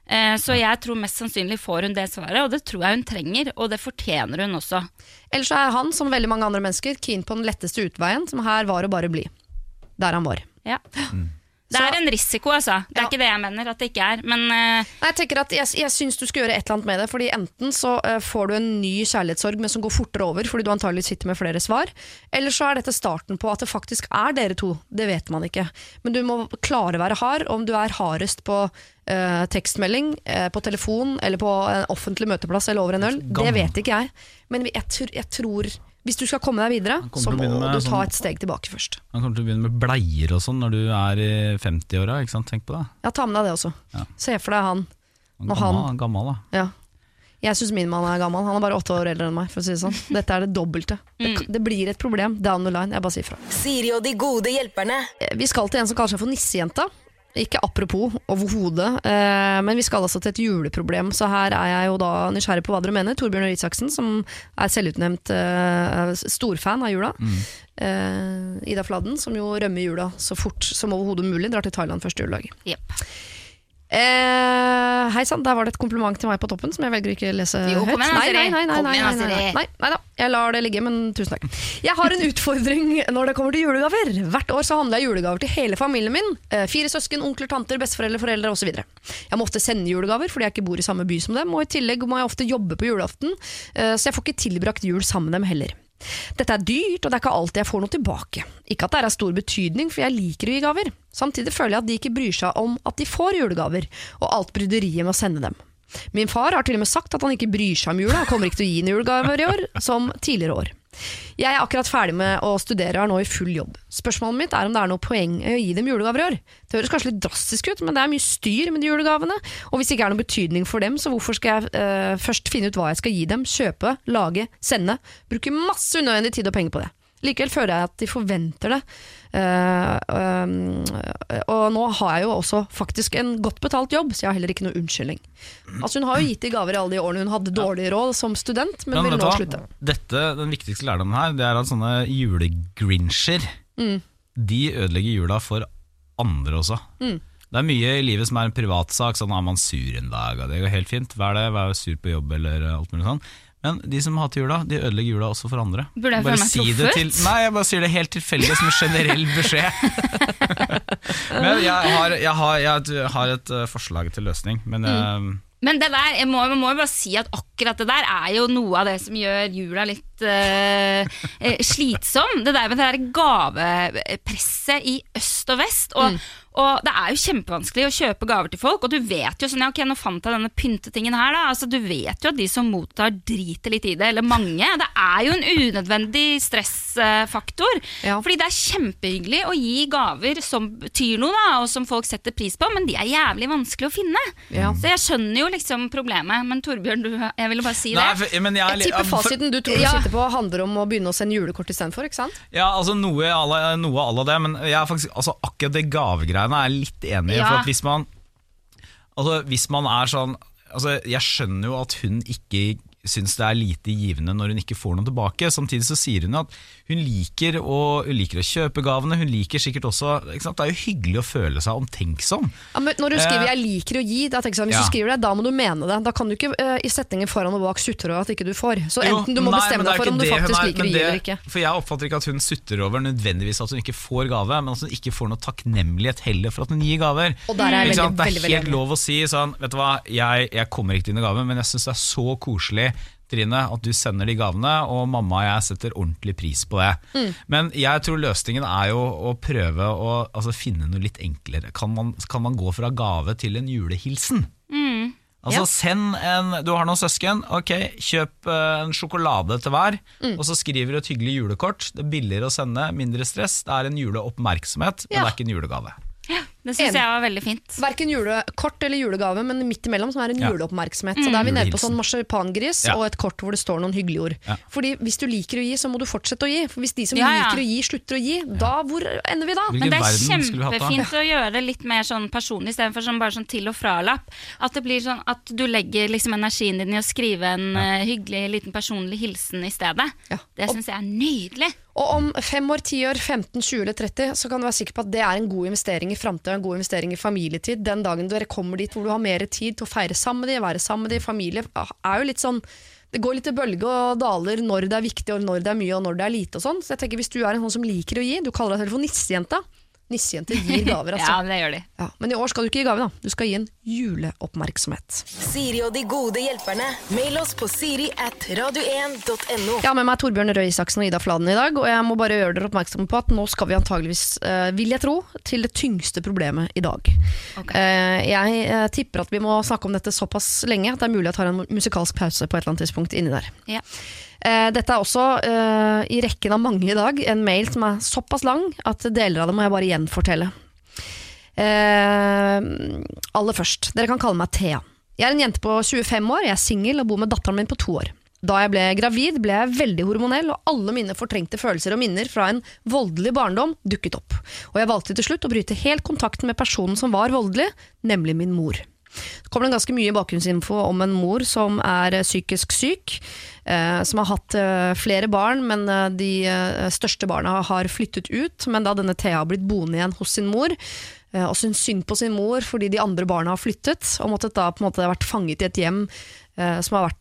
Så jeg tror mest sannsynlig får hun det svaret, og det tror jeg hun trenger, og det fortjener hun også. Ellers han, som veldig mange andre mennesker, keen på den letteste utveien, som her var å bare bli. Der han var. Ja. Det en risiko, altså. Det ikke det jeg mener at det ikke men jeg tenker at jeg synes du skal gjøre et eller annet med det, fordi enten så får du en ny kjærlighetssorg, men som går fortere over, fordi du antagelig sitter med flere svar, eller så dette starten på at det faktisk dere to, det vet man ikke. Men du må klare å være hard, om du hardest på tekstmelding, på telefon, eller på en offentlig møteplass, eller over en øl, det vet ikke jeg. Men jeg tror hvis du skal komme deg videre, så må du ta et steg tilbake først. Han kommer til å begynne med bleier og sånn når du i 50-åra, ikke sant? Tenk på det. Ja, ta med deg det også. Ja. Se for deg han. Gammel da. Ja. Jeg synes min mann gammel, han bare 8 år eldre enn meg, for å si det sånn. Dette det dobbelte. Det blir et problem, down the line, jeg bare sier fra. Siri og de gode hjelperne. Vi skal til en som kaller seg for nissejenta. Ikke apropos overhodet, men vi skal altså til et juleproblem, så her jeg jo da nysgjerrig på hva dere mener. Torbjørn Røe Isaksen, som selvutnevnt storfan av jula. Ida Fladen, som jo rømmer jula så fort som overhodet mulig, drar til Thailand første juledag. Hei sann, der var det et kompliment til meg på toppen som jeg velger ikke å lese høyt. Nei da, jeg lar det ligge, men tusen takk. Jeg har en utfordring når det kommer til julegaver. Hvert år så handler jeg julegaver til hele familien min. 4 søsken, onkler, tanter, besteforeldre, foreldre og så videre. Jeg må ofte sende julegaver fordi jeg ikke bor i samme by som dem, og i tillegg må jeg ofte jobbe på julaften, så jeg får ikke tilbrakt jul sammen med dem heller. Dette er dyrt, og det er ikke alltid jeg får noe tilbake. Ikke at det er av stor betydning, for jeg liker å gi gaver. Samtidig føler jeg at de ikke bryr seg om at de får julegaver, og alt bryderiet med å sende dem. Min far har til og med sagt at han ikke bryr seg om jula, han kommer ikke til å gi en julegaver i år, som tidligere år. Jeg er akkurat ferdig med å studere og er nå i full jobb. Spørsmålet mitt er om det er noe poeng i å gi dem julegaver i år. Det høres kanskje litt drastisk ut, men det er mye styr med de julegavene, og hvis det ikke er noen betydning for dem, så hvorfor skal jeg først finne ut hva jeg skal gi dem, kjøpe, lage, sende, bruke masse unødvendig tid og penger på det. Likevel føler jeg at de forventer det, og nå har jeg jo også faktisk en godt betalt jobb, så jeg har heller ikke noe unnskyldning. Altså hun har jo gitt de gaver i alle de årene hun hadde dårlig råd som student, men vil nå slutte. Den viktigste lærdommen her, det er at sånne julegrinscher, de ødelegger jula for andre også. Det er mye i livet som er en privatsak, sånn er man sur en dag, og det går helt fint. Vær sur på jobb eller alt mulig sånn. Men de som hater jula, de ødelegger jula også for andre. Burde jeg føle meg truffet? Nei, jeg bare sier det helt tilfeldig som en generell beskjed. Men jeg har et forslag til løsning. Men det der, jeg må jo bare si at akkurat det der er jo noe av det som gjør jula litt slitsom. Det der med det der gavepresset i øst og vest, og det er jo kjempevanskelig å kjøpe gaver til folk, og du vet jo sånn, ok, nå fant jeg denne pyntetingen her da, altså du vet jo at de som mottar driter litt i det, eller mange, det er jo en unødvendig stressfaktor, fordi det er kjempehyggelig å gi gaver som betyr noe da, og som folk setter pris på, men de er jævlig vanskelig å finne. Så jeg skjønner jo liksom problemet, men Torbjørn, jeg ville bare si det. Jeg tipper fasiten du tror du sitter på handler om å begynne å sende julekort i stedet for, ikke sant? Ja, altså noe av det, men jeg er faktisk, altså akkurat det gavegreiene er litt enig i, for at hvis man er sånn, altså jeg skjønner jo at hun ikke synes det er lite givende når hun ikke får noe tilbake. Samtidig så sier hun at hun liker å kjøpe gavene, hun liker sikkert også, ikke sant? Det er jo hyggelig å føle seg omtenksom. Ja, men når du skriver 'jeg liker å gi', da tenker jeg sånn, hvis du skriver det, da må du mene det. Da kan du ikke i setningen foran og bak sutter over at ikke du får. Så enten du må bestemme deg for om du faktisk liker å gi eller ikke. For jeg oppfatter ikke at hun sutter over nødvendigvis at hun ikke får gave, men at hun ikke får noe takknemlighet heller for at hun gir gaver. Og der er det er helt lov å si sånn, vet du hva, jeg kommer ikke til dine gaver, men jeg synes det er så koselig Trine, at du sender de gavene, og mamma og jeg setter ordentlig pris på det. Men jeg tror løsningen er jo å prøve å finne noe litt enklere. Kan man gå fra gave til en julehilsen? Altså du har noen søsken, ok, kjøp en sjokolade til hver, og så skriver du et hyggelig julekort. Det er billigere å sende, mindre stress. Det er en juleoppmerksomhet, men det er ikke en julegave. Ja, det synes jeg var veldig fint. Hverken julekort eller julegave, men midt imellom som er en juleoppmerksomhet. Så da er vi nede på sånn marsipangris og et kort hvor det står noen hyggelige ord. Fordi hvis du liker å gi, så må du fortsette å gi. For hvis de som liker å gi, slutter å gi, da hvor ender vi da? Men det er kjempefint å gjøre det litt mer sånn personlig, i stedet for sånn, bare sånn til- og fralapp. At det blir sånn at du legger liksom energien din i å skrive en hyggelig, liten personlig hilsen i stedet. Det synes jeg er nydelig. Og om 5 år, 10 år, 15, 20 eller 30, så kan du være sikker på at det er en god investering i fremtiden, en god investering i familietid. Den dagen dere kommer dit hvor du har mer tid til å feire sammen med de, være sammen med de, familie er jo litt sånn, det går litt i bølge og daler når det er viktig, og når det er mye, og når det er lite og sånn. Så jeg tenker, hvis du er en sånn som liker å gi, du kaller deg selv for nissejenta. Nissejenter gir gaver, altså. Ja, det gjør de. Ja, men i år skal du ikke gi gave da, du skal gi en juleoppmerksomhet. Siri og de gode hjelperne. Mail oss på siri@radio1.no. Jeg har med meg Torbjørn Røe Isaksen og Ida Fladen i dag, og jeg må bare gjøre dere oppmerksom på at nå skal vi antageligvis, vil jeg tro, til det tyngste problemet i dag. Jeg tipper at vi må snakke om dette såpass lenge at det er mulig at jeg tar en musikalsk pause på et eller annet tidspunkt inni der. Ja. Dette er også i rekken av mange i dag en mail som er såpass lang at deler av det må jeg bare gjenfortelle. Aller først, dere kan kalle meg Thea. Jeg er en jente på 25 år, jeg er single og bor med datteren min på 2 år. Da jeg ble gravid ble jeg veldig hormonell, og alle mine fortrengte følelser og minner fra en voldelig barndom dukket opp. Og jeg valgte til slutt å bryte helt kontakten med personen som var voldelig, nemlig min mor. Det kommer ganske mye bakgrunnsinfo om en mor som psykisk syk, som har hatt flere barn, men de største barna har flyttet ut, men da denne Thea har blitt boende igjen hos sin mor, og syntes synd på sin mor fordi de andre barna har flyttet, og måttet da på en måte vært fanget i et hjem som har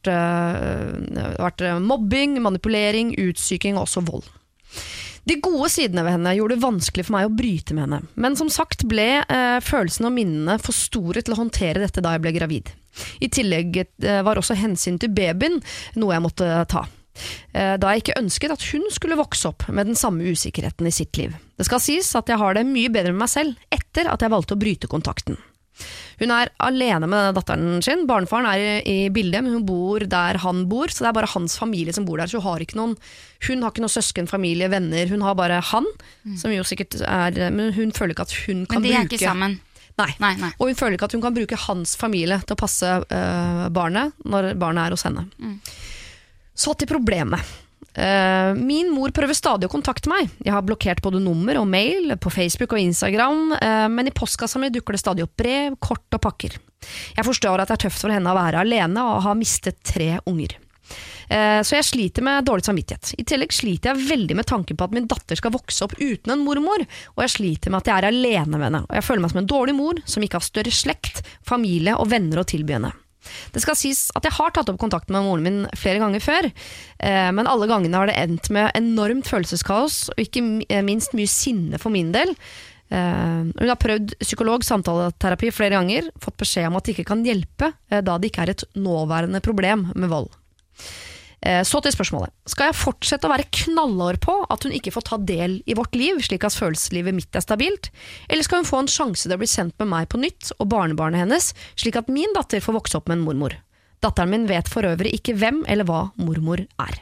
vært mobbing, manipulering, utsyking og også vold. De gode sidene ved henne gjorde det vanskelig for meg å bryte med henne, men som sagt ble følelsene og minnene for store til å håndtere dette da jeg ble gravid. I tillegg var også hensyn til babyen noe jeg måtte ta, da jeg ikke ønsket at hun skulle vokse opp med den samme usikkerheten i sitt liv. Det skal sies at jeg har det mye bedre med meg selv etter at jeg valgte å bryte kontakten. Hun alene med datteren sin, barnefaren i bildet, men hun bor der han bor, så det bare hans familie som bor der, så hun har ikke noen søsken, familie, venner, hun har bare han, som jo sikkert men hun føler ikke at hun kan bruke... Men de ikke sammen? Nei. Og hun føler ikke at hun kan bruke hans familie til å passe barnet, når barnet hos henne. Så til problemet. Min mor prøver stadig å kontakte meg. Jeg har blokkert både nummer og mail på Facebook og Instagram, men i postkassa mi dukker det stadig opp brev, kort og pakker. Jeg forstår at det tøft for henne å være alene og ha mistet 3 unger. Så jeg sliter med dårlig samvittighet. I tillegg sliter jeg veldig med tanken på at min datter skal vokse opp uten en mormor, og jeg sliter med at jeg alene med henne, og jeg føler meg som en dårlig mor som ikke har større slekt, familie og venner å tilby henne. Det skal sies at jeg har tatt opp kontakt med moren min flere ganger før, men alle gangene har det endt med enormt følelseskaos, og ikke minst mye sinne for min del. Hun har prøvd psykolog, samtaleterapi flere ganger, fått beskjed om at det ikke kan hjelpe, da det ikke et nåværende problem med vold. Så til spørsmålet. Skal jeg fortsette å være knallhår på at hun ikke får ta del i vårt liv, slik at følelseslivet mitt stabilt? Eller skal hun få en sjanse til å bli kjent med meg på nytt og barnebarnet hennes, slik at min datter får vokse opp med en mormor? Datteren min vet for øvrig ikke hvem eller hva mormor er.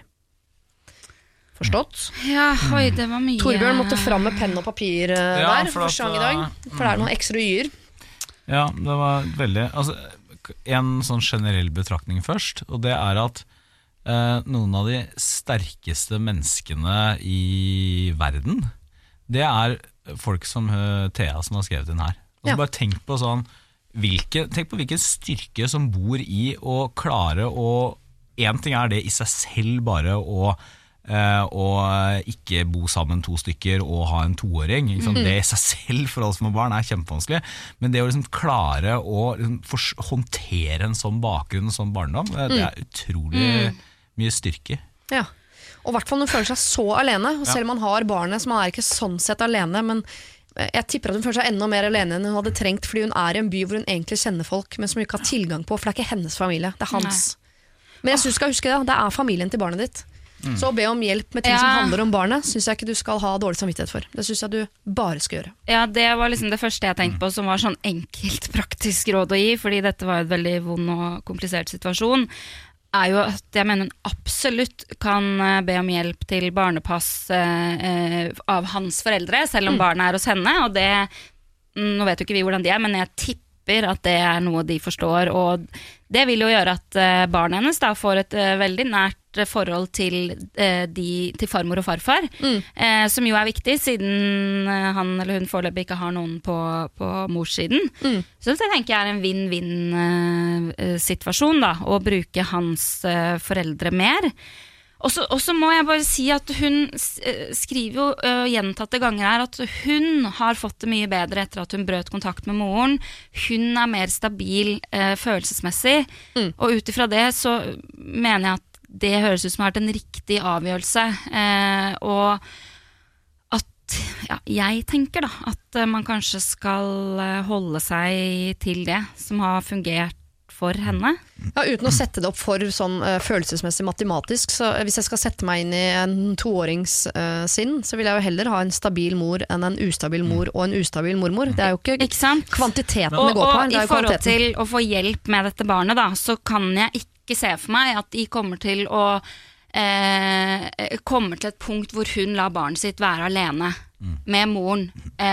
Forstått? Ja, oi, det var mye... Torbjørn måtte fram med penn og papir der for første gang i dag, for det noen ekstra y-er. Ja, det var veldig... Altså, en sånn generell betraktning først, og det at noen av de sterkeste menneskene i verden, det folk som Thea som har skrevet inn her. Altså bare tenk på hvilken styrke som bor i å klare å, en ting det i seg selv bare å ikke bo sammen 2 stykker og ha en 2-åring, det i seg selv for alle små barn kjempevanskelig, men det å liksom klare å håndtere en sånn bakgrunn, en sånn barndom, det utrolig mye styrke. Ja, og i hvert fall når hun føler seg så alene, og selv om man har barnet, så man ikke sånn sett alene, men jeg tipper at hun føler seg enda mer alene enn hun hadde trengt, fordi hun i en by hvor hun egentlig kjenner folk, men som hun ikke har tilgang på, for det ikke hennes familie, det hans. Men jeg synes du skal huske det familien til barnet ditt. Så å be om hjelp med ting som handler om barnet, synes jeg ikke du skal ha dårlig samvittighet for. Det synes jeg du bare skal gjøre. Ja, det var liksom det første jeg tenkte på, som var sånn enkelt praktisk råd å gi, fordi dette var et veldig vond og komplisert situasjon, jo at jeg mener hun absolutt kan be om hjelp til barnepass av hans foreldre, selv om barnet hos henne, og det, nå vet jo ikke vi hvordan de men jeg tipper at det noe de forstår, og det vil jo gjøre at barnet hennes da får et veldig nært forhold til farmor og farfar, som jo viktig, siden han eller hun foreløpig ikke har noen på morssiden. Så det tenker jeg en win-win-situasjon da, å bruke hans foreldre mer. Og så må jeg bare si at hun skriver jo gjentatte ganger her at hun har fått det mye bedre etter at hun brøt kontakt med moren. Hun mer stabil følelsesmessig, og utifra det så mener jeg at det høres ut som har vært en riktig avgjørelse, og at jeg tenker da at man kanskje skal holde seg til det som har fungert for henne. Ja, uten å sette det opp for sånn følelsesmessig matematisk, så hvis jeg skal sette meg inn i en 2-årings sinn, så vil jeg jo heller ha en stabil mor enn en ustabil mor og en ustabil mormor. Det jo ikke kvantiteten det går på her. Og i forhold til å få hjelp med dette barnet da, så kan jeg ikke se for meg at de kommer til et punkt hvor hun lar barnet sitt være alene med moren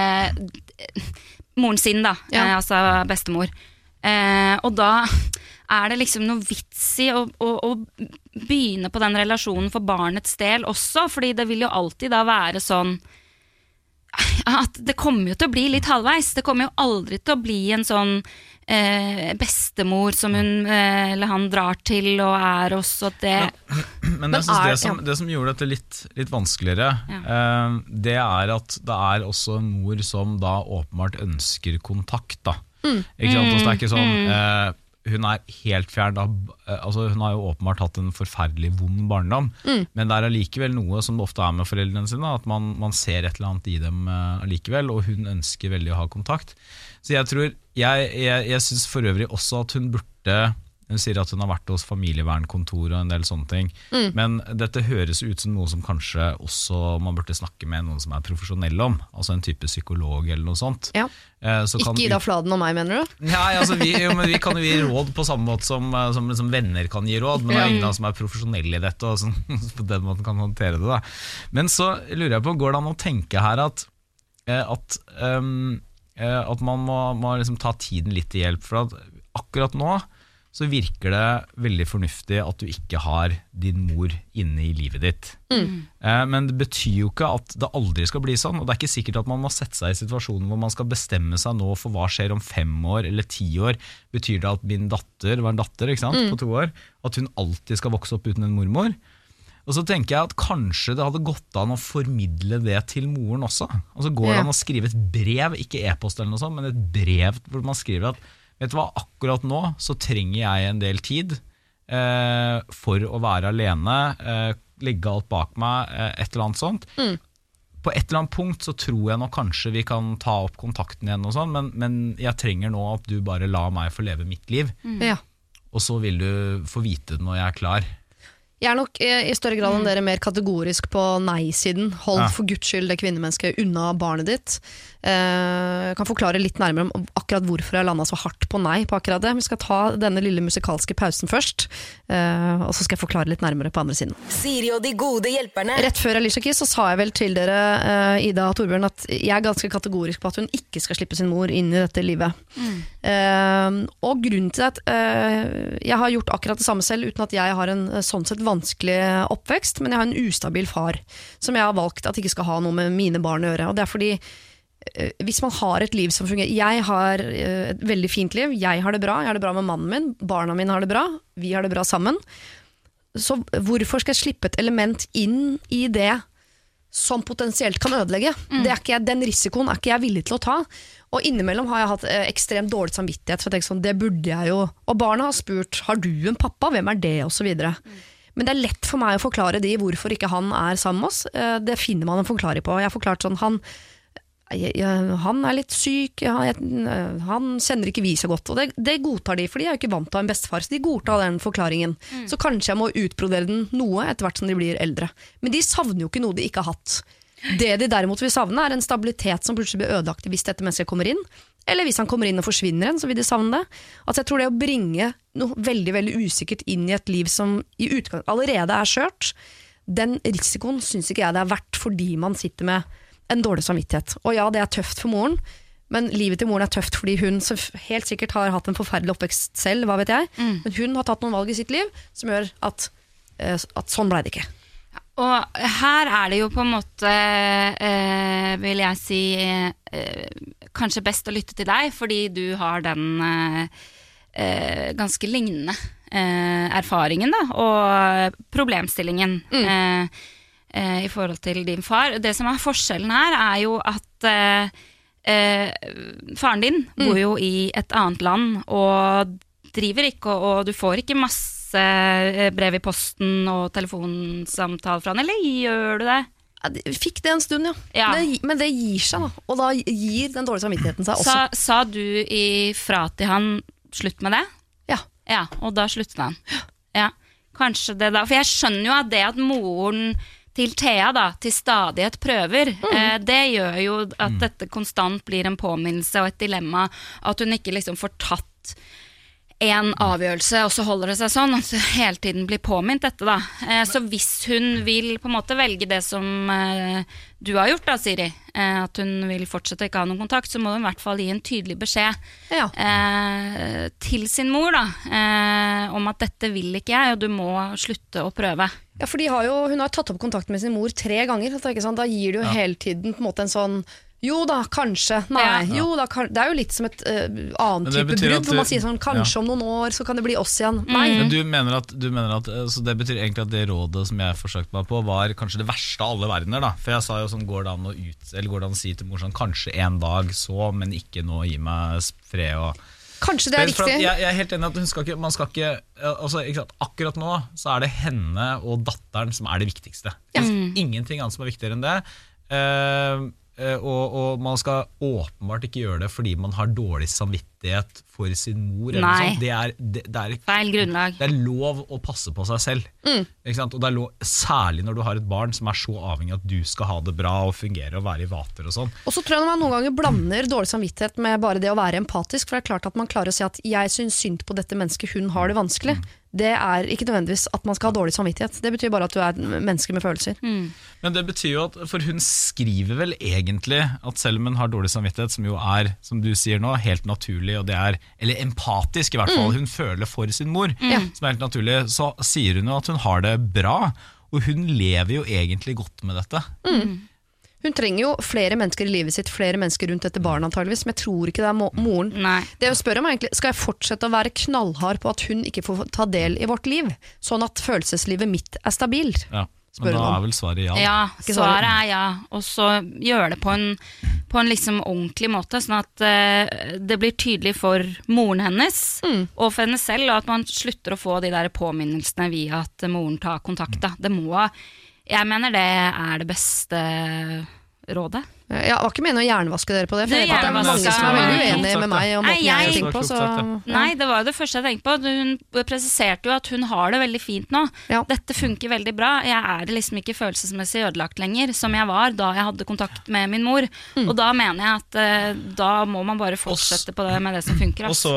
sin da, altså bestemor, og da det liksom noe vits i å begynne på den relasjonen for barnets del også, fordi det vil jo alltid da være sånn at det kommer jo til å bli litt halvveis, det kommer jo aldri til å bli en sånn bestemor som hun eller han drar til og også det. Men jeg synes det som gjorde dette litt vanskeligere, det at det også en mor som da åpenbart ønsker kontakt da. Ikke sant? Så det ikke sånn hun helt fjern altså hun har jo åpenbart hatt en forferdelig vond barndom, men det allikevel noe som det ofte med foreldrene sine, at man ser et eller annet i dem allikevel, og hun ønsker veldig å ha kontakt. Så jeg tror, jeg synes for øvrig også at hun burde, hun sier at hun har vært hos familievernkontor og en del sånne ting, men dette høres ut som noe som kanskje også man burde snakke med noen som profesjonell om, altså en type psykolog eller noe sånt. Ja. Ikke Ida Fladen og meg, mener du? Nei, altså vi kan jo gi råd på samme måte som venner kan gi råd, men det ingen som profesjonelle i dette, og sånn, på den måten kan håndtere det da. Men så lurer jeg på, går det an å tenke her at man må liksom ta tiden litt til hjelp, for at akkurat nå så virker det veldig fornuftig at du ikke har din mor inne i livet ditt. Men det betyr jo ikke at det aldri skal bli sånn, og det ikke sikkert at man må sette seg i situasjonen hvor man skal bestemme seg nå for hva skjer om 5 år eller 10 år. Betyr det at min datter var en datter, ikke sant, på 2 år, at hun alltid skal vokse opp uten en mormor? Og så tenker jeg at kanskje det hadde gått an å formidle det til moren også. Altså går det an å skrive et brev, ikke e-post eller noe sånt, men et brev hvor man skriver at vet du hva, akkurat nå så trenger jeg en del tid for å være alene, legge alt bak meg, et eller annet sånt. På et eller annet punkt så tror jeg nå kanskje vi kan ta opp kontakten igjen og sånn, men jeg trenger nå at du bare lar meg få leve mitt liv. Og så vil du få vite det når jeg klar. Jeg nok i større grad enn dere mer kategorisk på nei-siden. Hold for Guds skyld det kvinnemennesket unna barnet ditt. Jeg kan forklare litt nærmere om akkurat hvorfor jeg landet så hardt på nei på akkurat det. Vi skal ta denne lille musikalske pausen først, og så skal jeg forklare litt nærmere på andre siden. Siri og de gode hjelperne. Rett før Alicia Keys så sa jeg vel til dere, Ida og Torbjørn, at jeg ganske kategorisk på at hun ikke skal slippe sin mor inn i dette livet. Og grunnen til at jeg har gjort akkurat det samme selv, uten at jeg har en sånn sett vanskelig oppvekst, men jeg har en ustabil far som jeg har valgt at ikke skal ha noe med mine barn å gjøre, og det fordi hvis man har et liv som fungerer, jeg har et veldig fint liv, jeg har det bra med mannen min, barna mine har det bra, vi har det bra sammen, så hvorfor skal jeg slippe et element inn i det som potensielt kan ødelegge? Den risikoen ikke jeg villig til å ta, og innimellom har jeg hatt ekstremt dårlig samvittighet, for jeg tenker sånn, det burde jeg jo, og barna har spurt, har du en pappa, hvem det, og så videre. Men det lett for meg å forklare hvorfor ikke han sammen med oss. Det finner man en forklaring på. Jeg har forklart sånn, han litt syk, han kjenner ikke vi så godt, og det godtar de, for de jo ikke vant til å ha en bestefar, så de godtar den forklaringen. Så kanskje jeg må utbrodere den noe etter hvert som de blir eldre. Men de savner jo ikke noe de ikke har hatt. Det de derimot vil savne en stabilitet som plutselig blir ødelagt hvis dette mennesket kommer inn, eller hvis han kommer inn og forsvinner igjen, så vil de savne det. Altså jeg tror det å bringe noe veldig, veldig usikkert inn i et liv som i utgang allerede skjørt, den risikoen synes ikke jeg det verdt fordi man sitter med en dårlig samvittighet. Og ja, det tøft for moren, men livet til moren tøft fordi hun helt sikkert har hatt en forferdelig oppvekst selv, hva vet jeg, men hun har tatt noen valg i sitt liv som gjør at sånn ble det ikke. Og her det jo på en måte, vil jeg si, kanskje best å lytte til deg, fordi du har den ganske lignende erfaringen da, og problemstillingen i forhold til din far. Det som forskjellen her jo at faren din bor jo i et annet land, og driver ikke, og du får ikke masse brev i posten og telefonsamtale fra han, eller gjør du det? Jeg fikk det en stund, ja. Men det gir seg da, og da gir den dårlige samvittigheten seg også. Sa du ifra til han slutt med det? Ja, og da sluttet han. Ja, kanskje det da, for jeg skjønner jo at det at moren til Thea da, til stadighet prøver, det gjør jo at dette konstant blir en påminnelse og et dilemma, at hun ikke liksom får tatt en avgjørelse, og så holder det seg sånn, og så hele tiden blir påminnet dette da. Så hvis hun vil på en måte velge det som du har gjort da, Siri, at hun vil fortsette å ikke ha noen kontakt, så må hun i hvert fall gi en tydelig beskjed til sin mor da, om at dette vil ikke jeg, og du må slutte å prøve. Ja, for hun har tatt opp kontakt med sin mor 3 ganger, ikke sant? Da gir det jo hele tiden på en måte en sånn Jo da, kanskje. Nei, jo da, det jo litt som et annet type brudd, hvor man sier sånn, kanskje om noen år så kan det bli oss igjen. Nei. Men du mener at så det betyr egentlig at det rådet som jeg forsøkte meg på var kanskje det verste av alle verdener da, for jeg sa jo sånn, går det an å si til mor sånn, kanskje en dag så, men ikke nå, gi meg fred og... Kanskje det riktig. Jeg helt enig at man skal ikke, altså, ikke sant, akkurat nå så det henne og datteren som det viktigste. Ingenting annet som viktigere enn det. Og man skal åpenbart ikke gjøre det fordi man har dårlig samvittighet for sin mor. Nei, det feil grunnlag. Det lov å passe på seg selv. Ikke sant? Og det lov, særlig når du har et barn som så avhengig av at du skal ha det bra og fungere og være i vater og sånn. Og så tror jeg man noen ganger blander dårlig samvittighet med bare det å være empatisk, for det klart at man klarer å si at jeg synes synd på dette mennesket, hun har det vanskelig. Det ikke nødvendigvis at man skal ha dårlig samvittighet. Det betyr bare at du et menneske med følelser. Men det betyr jo at, for hun skriver vel egentlig at selv om hun har dårlig samvittighet, som jo som du sier nå, helt naturlig, og det eller empatisk i hvert fall, hun føler for sin mor, som helt naturlig, så sier hun jo at hun har det bra, og hun lever jo egentlig godt med dette. Hun trenger jo flere mennesker i livet sitt, flere mennesker rundt dette barnet antageligvis, men jeg tror ikke det moren. Nei. Det jeg spør om egentlig, skal jeg fortsette å være knallhard på at hun ikke får ta del i vårt liv, sånn at følelseslivet mitt stabilt? Ja, men da vel svaret ja. Ja, svaret ja, og så gjør det på en liksom ordentlig måte, sånn at det blir tydelig for moren hennes, og for henne selv, og at man slutter å få de der påminnelsene via at moren tar kontakt. Jeg mener det det beste rådet. Jeg var ikke meningen å jernvaske dere på det, for jeg vet at det mange som veldig uenige med meg om måten jeg tenker på. Så... Nei, det var det første jeg tenkte på. Hun presiserte jo at hun har det veldig fint nå. Dette funker veldig bra. Jeg liksom ikke følelsesmessig ødelagt lenger, som jeg var da jeg hadde kontakt med min mor. Og da mener jeg at da må man bare fortsette på det med det som funker. Og så,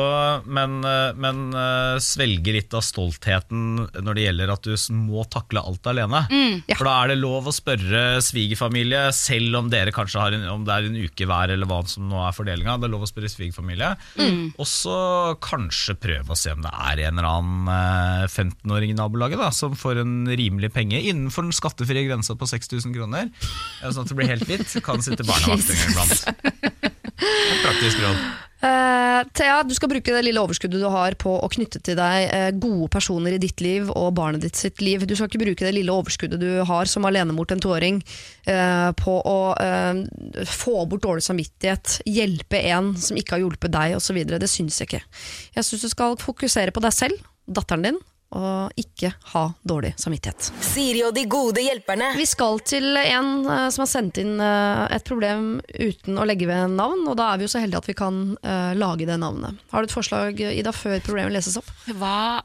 men svelger litt av stoltheten når det gjelder at du må takle alt alene. For da det lov å spørre svigerfamilie, selv om dere kanskje om det en uke hver eller hva som nå fordelingen, det lov å spørre svigerfamilie, og så kanskje prøve å se om det en eller annen 15-åring i nabolaget da, som får en rimelig penge innenfor den skattefrie grensa på 6 000 kroner, sånn at det blir helt hvitt, kan sitte barnevakt en gang iblant. Praktisk råd. Thea, du skal bruke det lille overskuddet du har på å knytte til deg gode personer i ditt liv og barnet ditt sitt liv. Du skal ikke bruke det lille overskuddet du har som alenemor til en 2-åring på å få bort dårlig samvittighet, hjelpe en som ikke har hjulpet deg og så videre. Det synes jeg ikke. Jeg synes du skal fokusere på deg selv, datteren din, og ikke ha dårlig samvittighet. Siri og de gode hjelperne. Vi skal til en som har sendt inn et problem uten å legge ved navn, og da vi jo så heldige at vi kan lage det navnet. Har du et forslag, Ida, før problemet leses opp? Hva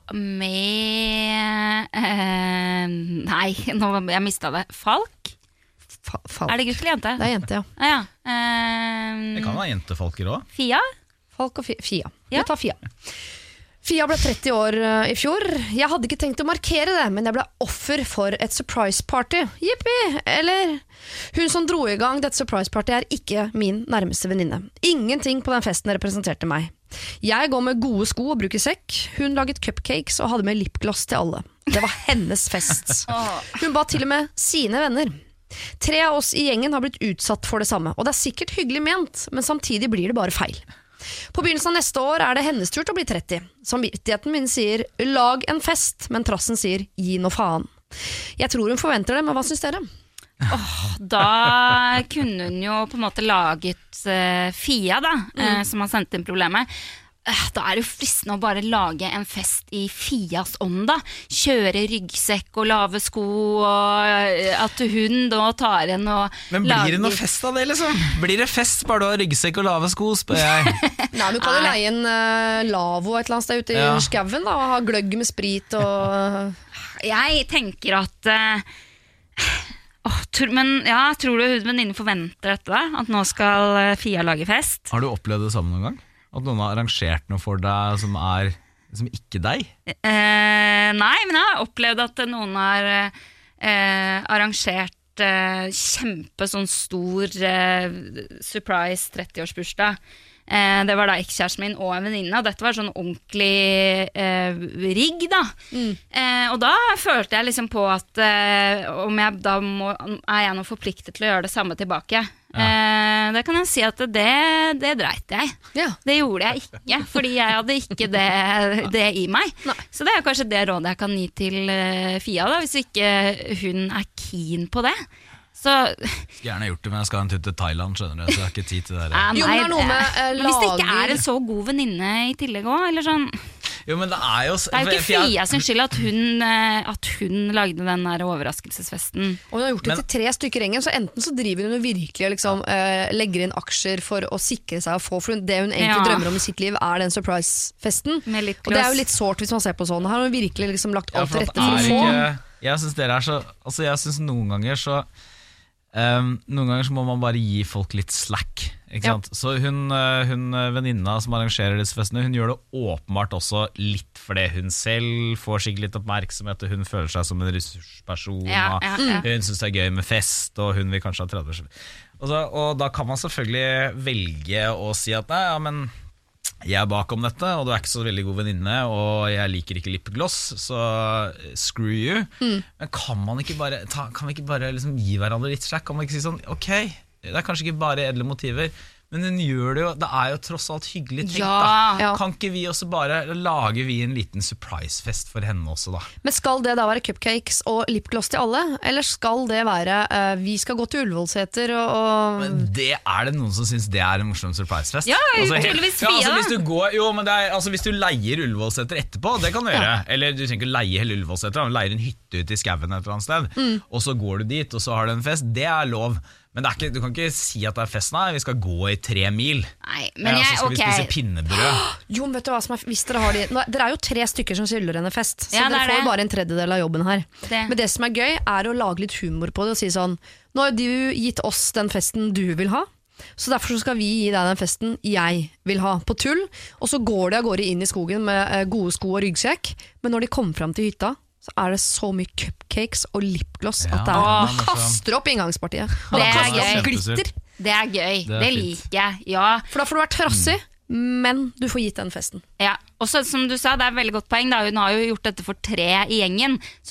med nei, jeg mistet det. Falk? Falk. Det gutt eller jente? Det jente, ja. Det kan være jentefalker også. Fia? Falk og Fia. Vi tar Fia. Fia ble 30 år i fjor. Jeg hadde ikke tenkt å markere det, men jeg ble offer for et surprise party. Jippi! Eller? Hun som dro i gang dette surprise party ikke min nærmeste venninne. Ingenting på den festen representerte meg. Jeg går med gode sko og bruker sekk. Hun laget cupcakes og hadde med lipgloss til alle. Det var hennes fest. Hun ba til og med sine venner. 3 av oss i gjengen har blitt utsatt for det samme, og det sikkert hyggelig ment, men samtidig blir det bare feil. På begynnelsen av neste år det hennes tur til å bli 30. Samvittigheten min sier lag en fest, men trassen sier gi nå faen. Jeg tror hun forventer det, men hva synes dere? Da kunne hun jo på en måte laget Fia da, som har sendt inn problemet. Da det jo fristende å bare lage en fest i Fias ånd da. Kjøre ryggsekk og lave sko, og at hun da tar en og men blir det noe fest av det liksom? Blir det fest bare du har ryggsekk og lave sko, spør jeg? Nei, du kan jo leie en lavvo et eller annet sted ute i skaven da, og ha gløgg med sprit og... Jeg tenker at tror du venninnen forventer dette da? At nå skal Fia lage fest? Har du opplevd det sammen noen gang? At noen har arrangert noe for deg som ikke deg? Nei, men jeg har opplevd at noen har arrangert kjempe sånn stor surprise 30-årsbursdag. Det var da ekskjæresten min og en venninne, og dette var sånn ordentlig rigg da. Og da følte jeg liksom på at om jeg da er jeg nå forpliktet til å gjøre det samme tilbake. Det kan jeg si at det dreit jeg. Det gjorde jeg ikke, fordi jeg hadde ikke det i meg. Så det kanskje det rådet jeg kan gi til Fia da, hvis ikke hun keen på det. Så skal gjerne gjort det, men jeg skal ha en tur til Thailand, skjønner du, så jeg har ikke tid til det der. Jo, men det noe med hvis det ikke en så god venninne i tillegg også, eller sånn. Jo, men det jo Det jo ikke Fia sin skyld at hun lagde den der overraskelsesfesten. Og hun har gjort det til 3 stykker engen, så enten så driver hun virkelig og liksom, legger inn aksjer for å sikre seg å få, for det hun egentlig drømmer om i sitt liv den surprise-festen. Og det jo litt sårt hvis man ser på sånn. Her har hun virkelig liksom lagt alt til rette for å få. Jeg synes dere så, altså jeg synes noen ganger så må man bare gi folk litt slack, ikke sant? Så hun venninna som arrangerer disse festene, hun gjør det åpenbart også litt fordi hun selv får sikkert litt oppmerksomhet, og hun føler seg som en ressursperson, og hun synes det gøy med fest, og hun vil kanskje ha 30 år. Og da kan man selvfølgelig velge å si at nei, ja, men jeg bakom dette, og du ikke så veldig god venninne, og jeg liker ikke lipgloss, så screw you. Men kan vi ikke bare liksom gi hverandre litt slack? Kan man ikke si sånn, ok, det kanskje ikke bare edle motiver, men hun gjør det jo, det jo tross alt hyggelig tenkt da. Kan ikke vi også bare lage en liten surprise-fest for henne også da? Men skal det da være cupcakes og lipgloss til alle? Eller skal det være, vi skal gå til Ullevålseter og... Men det det noen som synes det en morsom surprise-fest? Ja, tydeligvis Fia hvis du går, jo, men hvis du leier Ullevålseter etterpå, det kan du gjøre. Eller du trenger ikke leie hele Ullevålseter, du leier en hytte ut i skaven et eller annet sted, og så går du dit, og så har du en fest. Det lov. Men du kan ikke si at det fest, nei, vi skal gå i 3 mil. Nei, men så skal vi spise pinnebrød. Jo, men vet du hva som hvis dere har dere jo 3 stykker som skylder henne fest, så dere får jo bare en tredjedel av jobben her. Men det som gøy å lage litt humor på det og si sånn, nå har du gitt oss den festen du vil ha, så derfor skal vi gi deg den festen jeg vil ha på tull, og så går de av gårde inn i skogen med gode sko og ryggsekk, men når de kommer frem til hytta, så det så mye cupcakes og lipgloss at det kaster opp inngangspartiet. Og det gøy. Glitter. Det gøy, det liker jeg, ja. For da får du vært trassig, men du får gitt den festen. Ja, og så som du sa, det et veldig godt poeng da. Hun har jo gjort dette for 3 i gjengen, så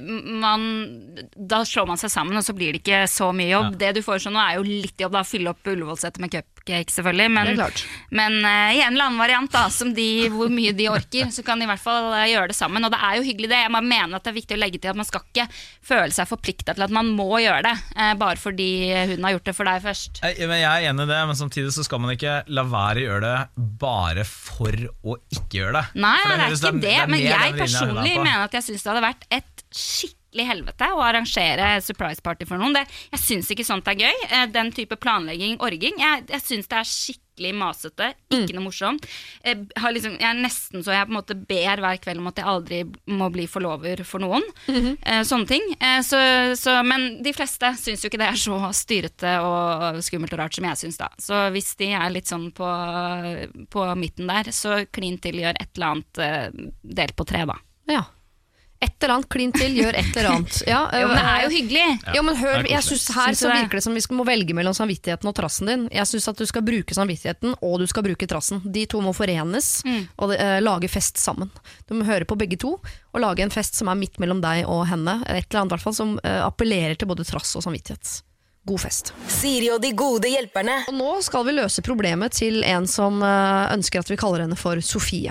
da slår man seg sammen, og så blir det ikke så mye jobb. Det du foreslår nå jo litt jobb da, fylle opp Ullevålseter med cupcake selvfølgelig, men i en eller annen variant da, hvor mye de orker, så kan de i hvert fall gjøre det sammen, og det jo hyggelig det. Jeg mener at det viktig å legge til at man skal ikke føle seg forpliktet til at man må gjøre det, bare fordi hun har gjort det for deg først. Men jeg enig i det, men samtidig så skal man ikke la være å gjøre det bare for å ikke gjøre det. Nei, det ikke det, men jeg personlig mener at jeg synes det hadde vært et skikkelig helvete å arrangere surprise party for noen. Jeg synes ikke sånt gøy. Den type planlegging, orging, jeg synes det skikkelig masete, ikke noe morsomt. Jeg nesten så jeg på en måte ber hver kveld om at jeg aldri må bli forlover for noen. Sånne ting. Men de fleste synes jo ikke det så styrete og skummelt og rart som jeg synes da. Så hvis de litt sånn på midten der, så klin til gjør et eller annet delt på 3 da. Ja. Et eller annet klin til, gjør et eller annet. Ja, jo, men det jo hyggelig. Jo, men hør, jeg synes her så virker det som vi må velge mellom samvittigheten og trassen din. Jeg synes at du skal bruke samvittigheten, og du skal bruke trassen. De to må forenes, og lage fest sammen. Du må høre på begge to, og lage en fest som midt mellom deg og henne. Et eller annet i hvert fall som appellerer til både trass og samvittighet. God fest. Siri og de gode hjelperne. Og nå skal vi løse problemet til en som ønsker at vi kaller henne for Sofie.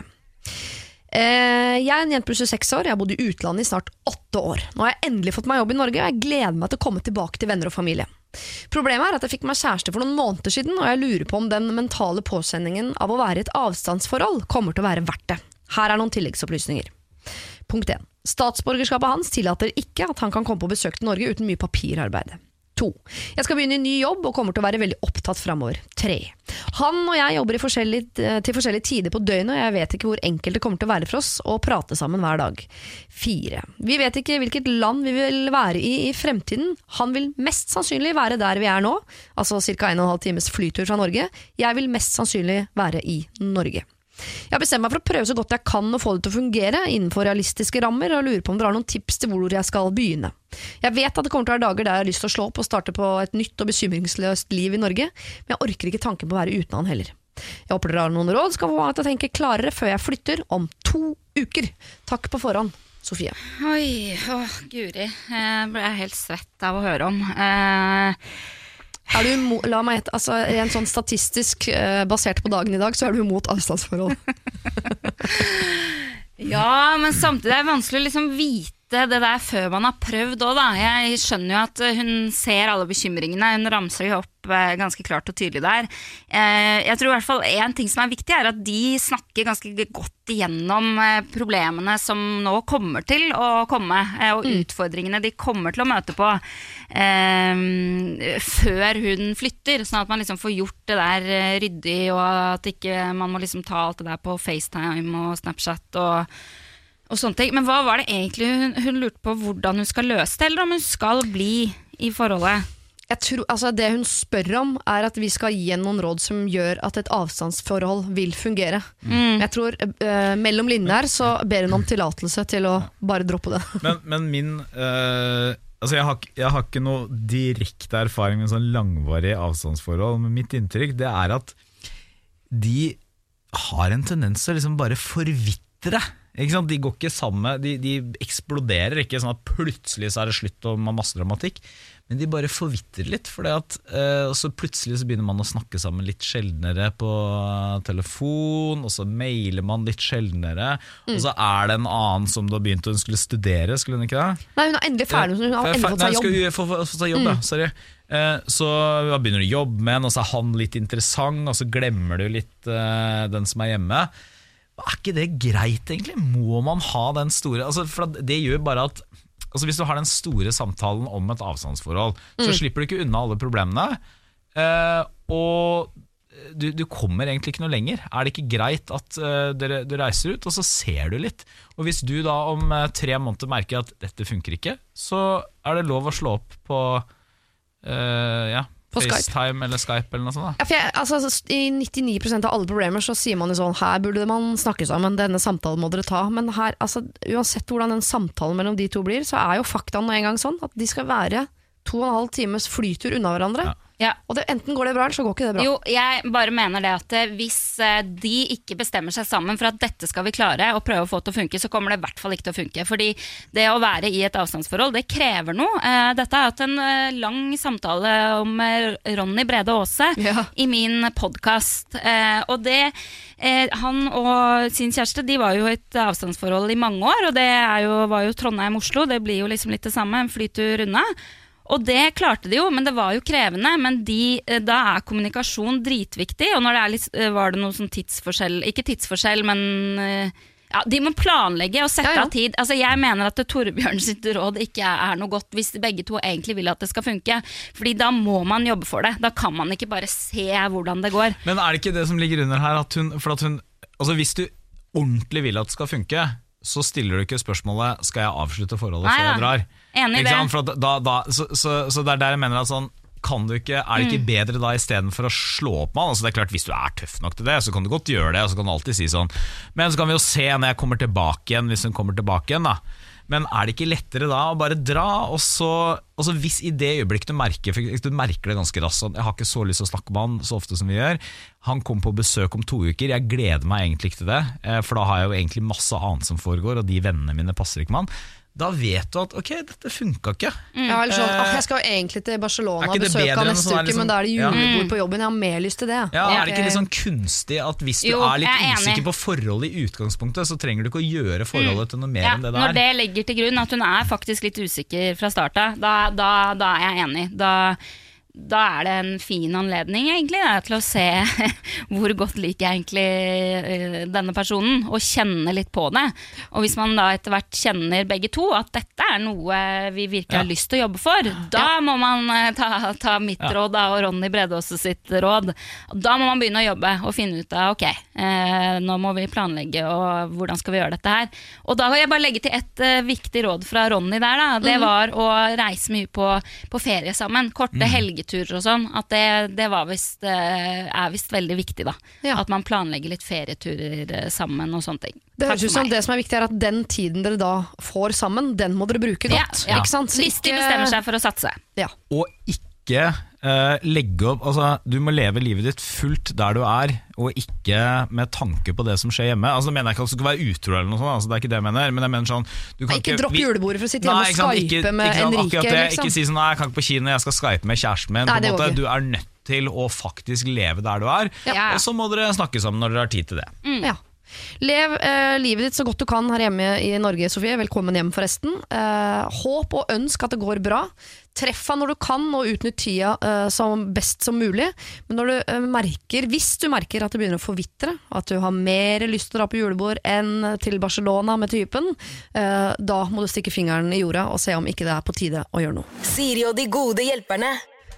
Jeg en jente på 26 år, jeg har bodd i utlandet i snart 8 år. Nå har jeg endelig fått meg jobb i Norge, og jeg gleder meg til å komme tilbake til venner og familie. Problemet at jeg fikk meg kjæreste for noen måneder siden, og jeg lurer på om den mentale påsendingen av å være i et avstandsforhold kommer til å være verdt det. Her noen tilleggsopplysninger. Punkt 1. Statsborgerskapet hans tillater ikke at han kan komme på besøk til Norge uten mye papirarbeid. 2. Jeg skal begynne i ny jobb og kommer til å være veldig opptatt fremover. 3. Han og jeg jobber til forskjellige tider på døgnet, og jeg vet ikke hvor enkelt det kommer til å være for oss å prate sammen hver dag. 4. Vi vet ikke hvilket land vi vil være i fremtiden. Han vil mest sannsynlig være der vi nå, altså ca. 1,5 times flytur fra Norge. Jeg vil mest sannsynlig være i Norge. Jeg har bestemt meg for å prøve så godt jeg kan å få det til å fungere innenfor realistiske rammer, og lurer på om dere har noen tips til hvor jeg skal begynne. Jeg vet at det kommer til å være dager der jeg har lyst til å slå opp og starte på et nytt og bekymringsløst liv i Norge, men jeg orker ikke tanken på å være uten han heller. Jeg håper dere har noen råd, skal få meg til å tenke klarere før jeg flytter om 2 uker. Takk på forhånd, Sofie. Oi, Guri, jeg ble helt svett av å høre om. La meg gjette, altså en sånn statistisk basert på dagen i dag, så er du imot avstandsforhold. Ja, men samtidig er det vanskelig å liksom vite det der før man har prøvd også, da. Jeg skjønner jo at hun ser alle bekymringene, hun ramser jo opp ganske klart og tydelig der. Jeg tror i hvert fall en ting som er viktig er at de snakker ganske godt igjennom problemene som nå kommer til å komme, og utfordringene de kommer til å møte på før hun flytter, sånn at man liksom får gjort det der ryddig, og at ikke man må liksom ta alt det der på FaceTime og Snapchat og sånne ting. Men hva var det egentlig hun lurte på, hvordan hun skal løse det, eller om hun skal bli i forholdet? Jeg tror, altså det hun spør om er at vi skal gi noen råd som gjør at et avstandsforhold vil fungere. Jeg tror mellom linjer her så ber hun om tillatelse til å bare droppe det. Men min altså jeg har ikke noe direkte erfaring med sånn langvarig avstandsforhold, men mitt inntrykk det er at de har en tendens til å liksom bare forvitre. Ikke sant? De går ikke sammen, de eksploderer ikke sånn at plutselig så er det slutt og man masse dramatikk, men de bare forvitrer litt, fordi at så plutselig så begynner man å snakke sammen litt sjeldnere på telefon, og så mailer man litt sjeldnere, og så er det en annen som da begynte hun skulle studere, skulle hun ikke det? Nei, hun er endelig ferdig, hun har endelig fått seg jobb. Nei, hun få seg jobb, sorry. Så da begynner du å jobbe med en, og så er han litt interessant, og så glemmer du litt den som er hjemme. Er ikke det greit egentlig? Må man ha den store, altså, for det gjør bare at altså, hvis du har den store samtalen om et avstandsforhold, så slipper du ikke unna alle problemene, og du kommer egentlig ikke noe lenger. Er det ikke greit at du reiser ut, og så ser du litt, og hvis du da om 3 måneder merker at dette funker ikke, så er det lov å slå opp på FaceTime eller Skype eller noe sånt da. Ja, I 99% av alle problemer så sier man jo sånn, her burde man snakke sammen, denne samtalen må dere ta, men her, altså, uansett hvordan den samtalen mellom de to blir, så er jo faktaen en gang sånn, at de skal være 2,5 times flytur unna hverandre. Ja. Og enten går det bra, eller så går ikke det bra. Jo, jeg bare mener det at hvis de ikke bestemmer seg sammen for at dette skal vi klare og prøve å få til å funke, så kommer det i hvert fall ikke til å funke. Fordi det å være i et avstandsforhold, det krever noe. Dette har hatt en lang samtale om Ronny Brede Aase i min podcast. Og det, han og sin kjæreste, de var jo i et avstandsforhold i mange år, og det var jo Trondheim-Oslo, det blir jo liksom litt det samme, en flytur unna. Og det klarte de jo, men det var jo krevende, men da er kommunikasjon dritviktig, og når det var det noe sånn tidsforskjell, ikke tidsforskjell, men ja, de må planlegge og sette av tid. Altså jeg mener at Torbjørn sitt råd ikke er noe godt hvis begge to egentlig vil at det skal funke, fordi da må man jobbe for det, da kan man ikke bare se hvordan det går. Men er det ikke det som ligger under her, altså hvis du ordentlig vil at det skal funke, så stiller du ikke spørsmålet, skal jeg avslutte forholdet før jeg drar? Enig i det. Så det er der jeg mener at sånn, er det ikke bedre da i stedet for å slå opp med han? Altså det er klart, hvis du er tøff nok til det, så kan du godt gjøre det, og så kan du alltid si sånn, men så kan vi jo se når jeg kommer tilbake igjen, hvis hun kommer tilbake igjen da. Men er det ikke lettere da å bare dra, og så hvis i det øyeblikket du merker det ganske raskt, sånn, jeg har ikke så lyst til å snakke med han så ofte som vi gjør, han kom på besøk om 2 uker, jeg gleder meg egentlig ikke til det, for da har jeg jo egentlig masse annet som foregår, og de vennene mine passer ikke med han. Da vet du at ok, dette funka ikke. Ja, eller sånn, jeg skal jo egentlig til Barcelona og besøke han neste uke, men da er det julebord på jobben, jeg har mer lyst til det. Ja, er det ikke litt sånn kunstig at hvis du er litt usikker på forholdet i utgangspunktet, så trenger du ikke å gjøre forholdet til noe mer enn det der? Når det legger til grunn at hun er faktisk litt usikker fra starten, da er jeg enig. Da er det en fin anledning egentlig til å se hvor godt liker jeg egentlig denne personen, og kjenne litt på det. Og hvis man da etter hvert kjenner begge to at dette er noe vi virkelig har lyst til å jobbe for, da må man ta mitt råd da, og Ronny Brede Aase sitt råd. Da må man begynne å jobbe og finne ut av ok, nå må vi planlegge, og hvordan skal vi gjøre dette her. Og da vil jeg bare legge til et viktig råd fra Ronny der da. Det var å reise mye på ferie sammen, korte helgeturer og sånn, at det er vist veldig viktig da, at man planlegger litt ferieturer sammen og sånne ting. Det høres ut som det som er viktig er at den tiden dere da får sammen, den må dere bruke godt, ikke sant? Hvis de bestemmer seg for å satse. Og ikke legge opp, altså du må leve livet ditt fullt der du og ikke med tanke på det som skjer hjemme. Altså mener jeg ikke at du skal være utro eller noe sånt, altså, det ikke det jeg mener, men jeg mener sånn ikke dropp julebordet for å sitte hjemme og Skype med Enrique liksom. Ikke si sånn, nei, jeg kan ikke på kino, jeg skal Skype med kjæresten min, på en måte. Du nødt til å faktisk leve der du og så må dere snakke sammen når dere har tid til det. Ja. Lev livet ditt så godt du kan her hjemme i Norge, Sofie. Velkommen hjem forresten. Håp og ønsk at det går bra. Treff han når du kan, og utnytt tida som best som mulig. Men når hvis du merker at det begynner å forvitre, at du har mer lyst til å dra på julebord enn til Barcelona med typen, da må du stikke fingeren i jorda og se om ikke det på tide å gjøre noe. Siri og de gode hjelperne.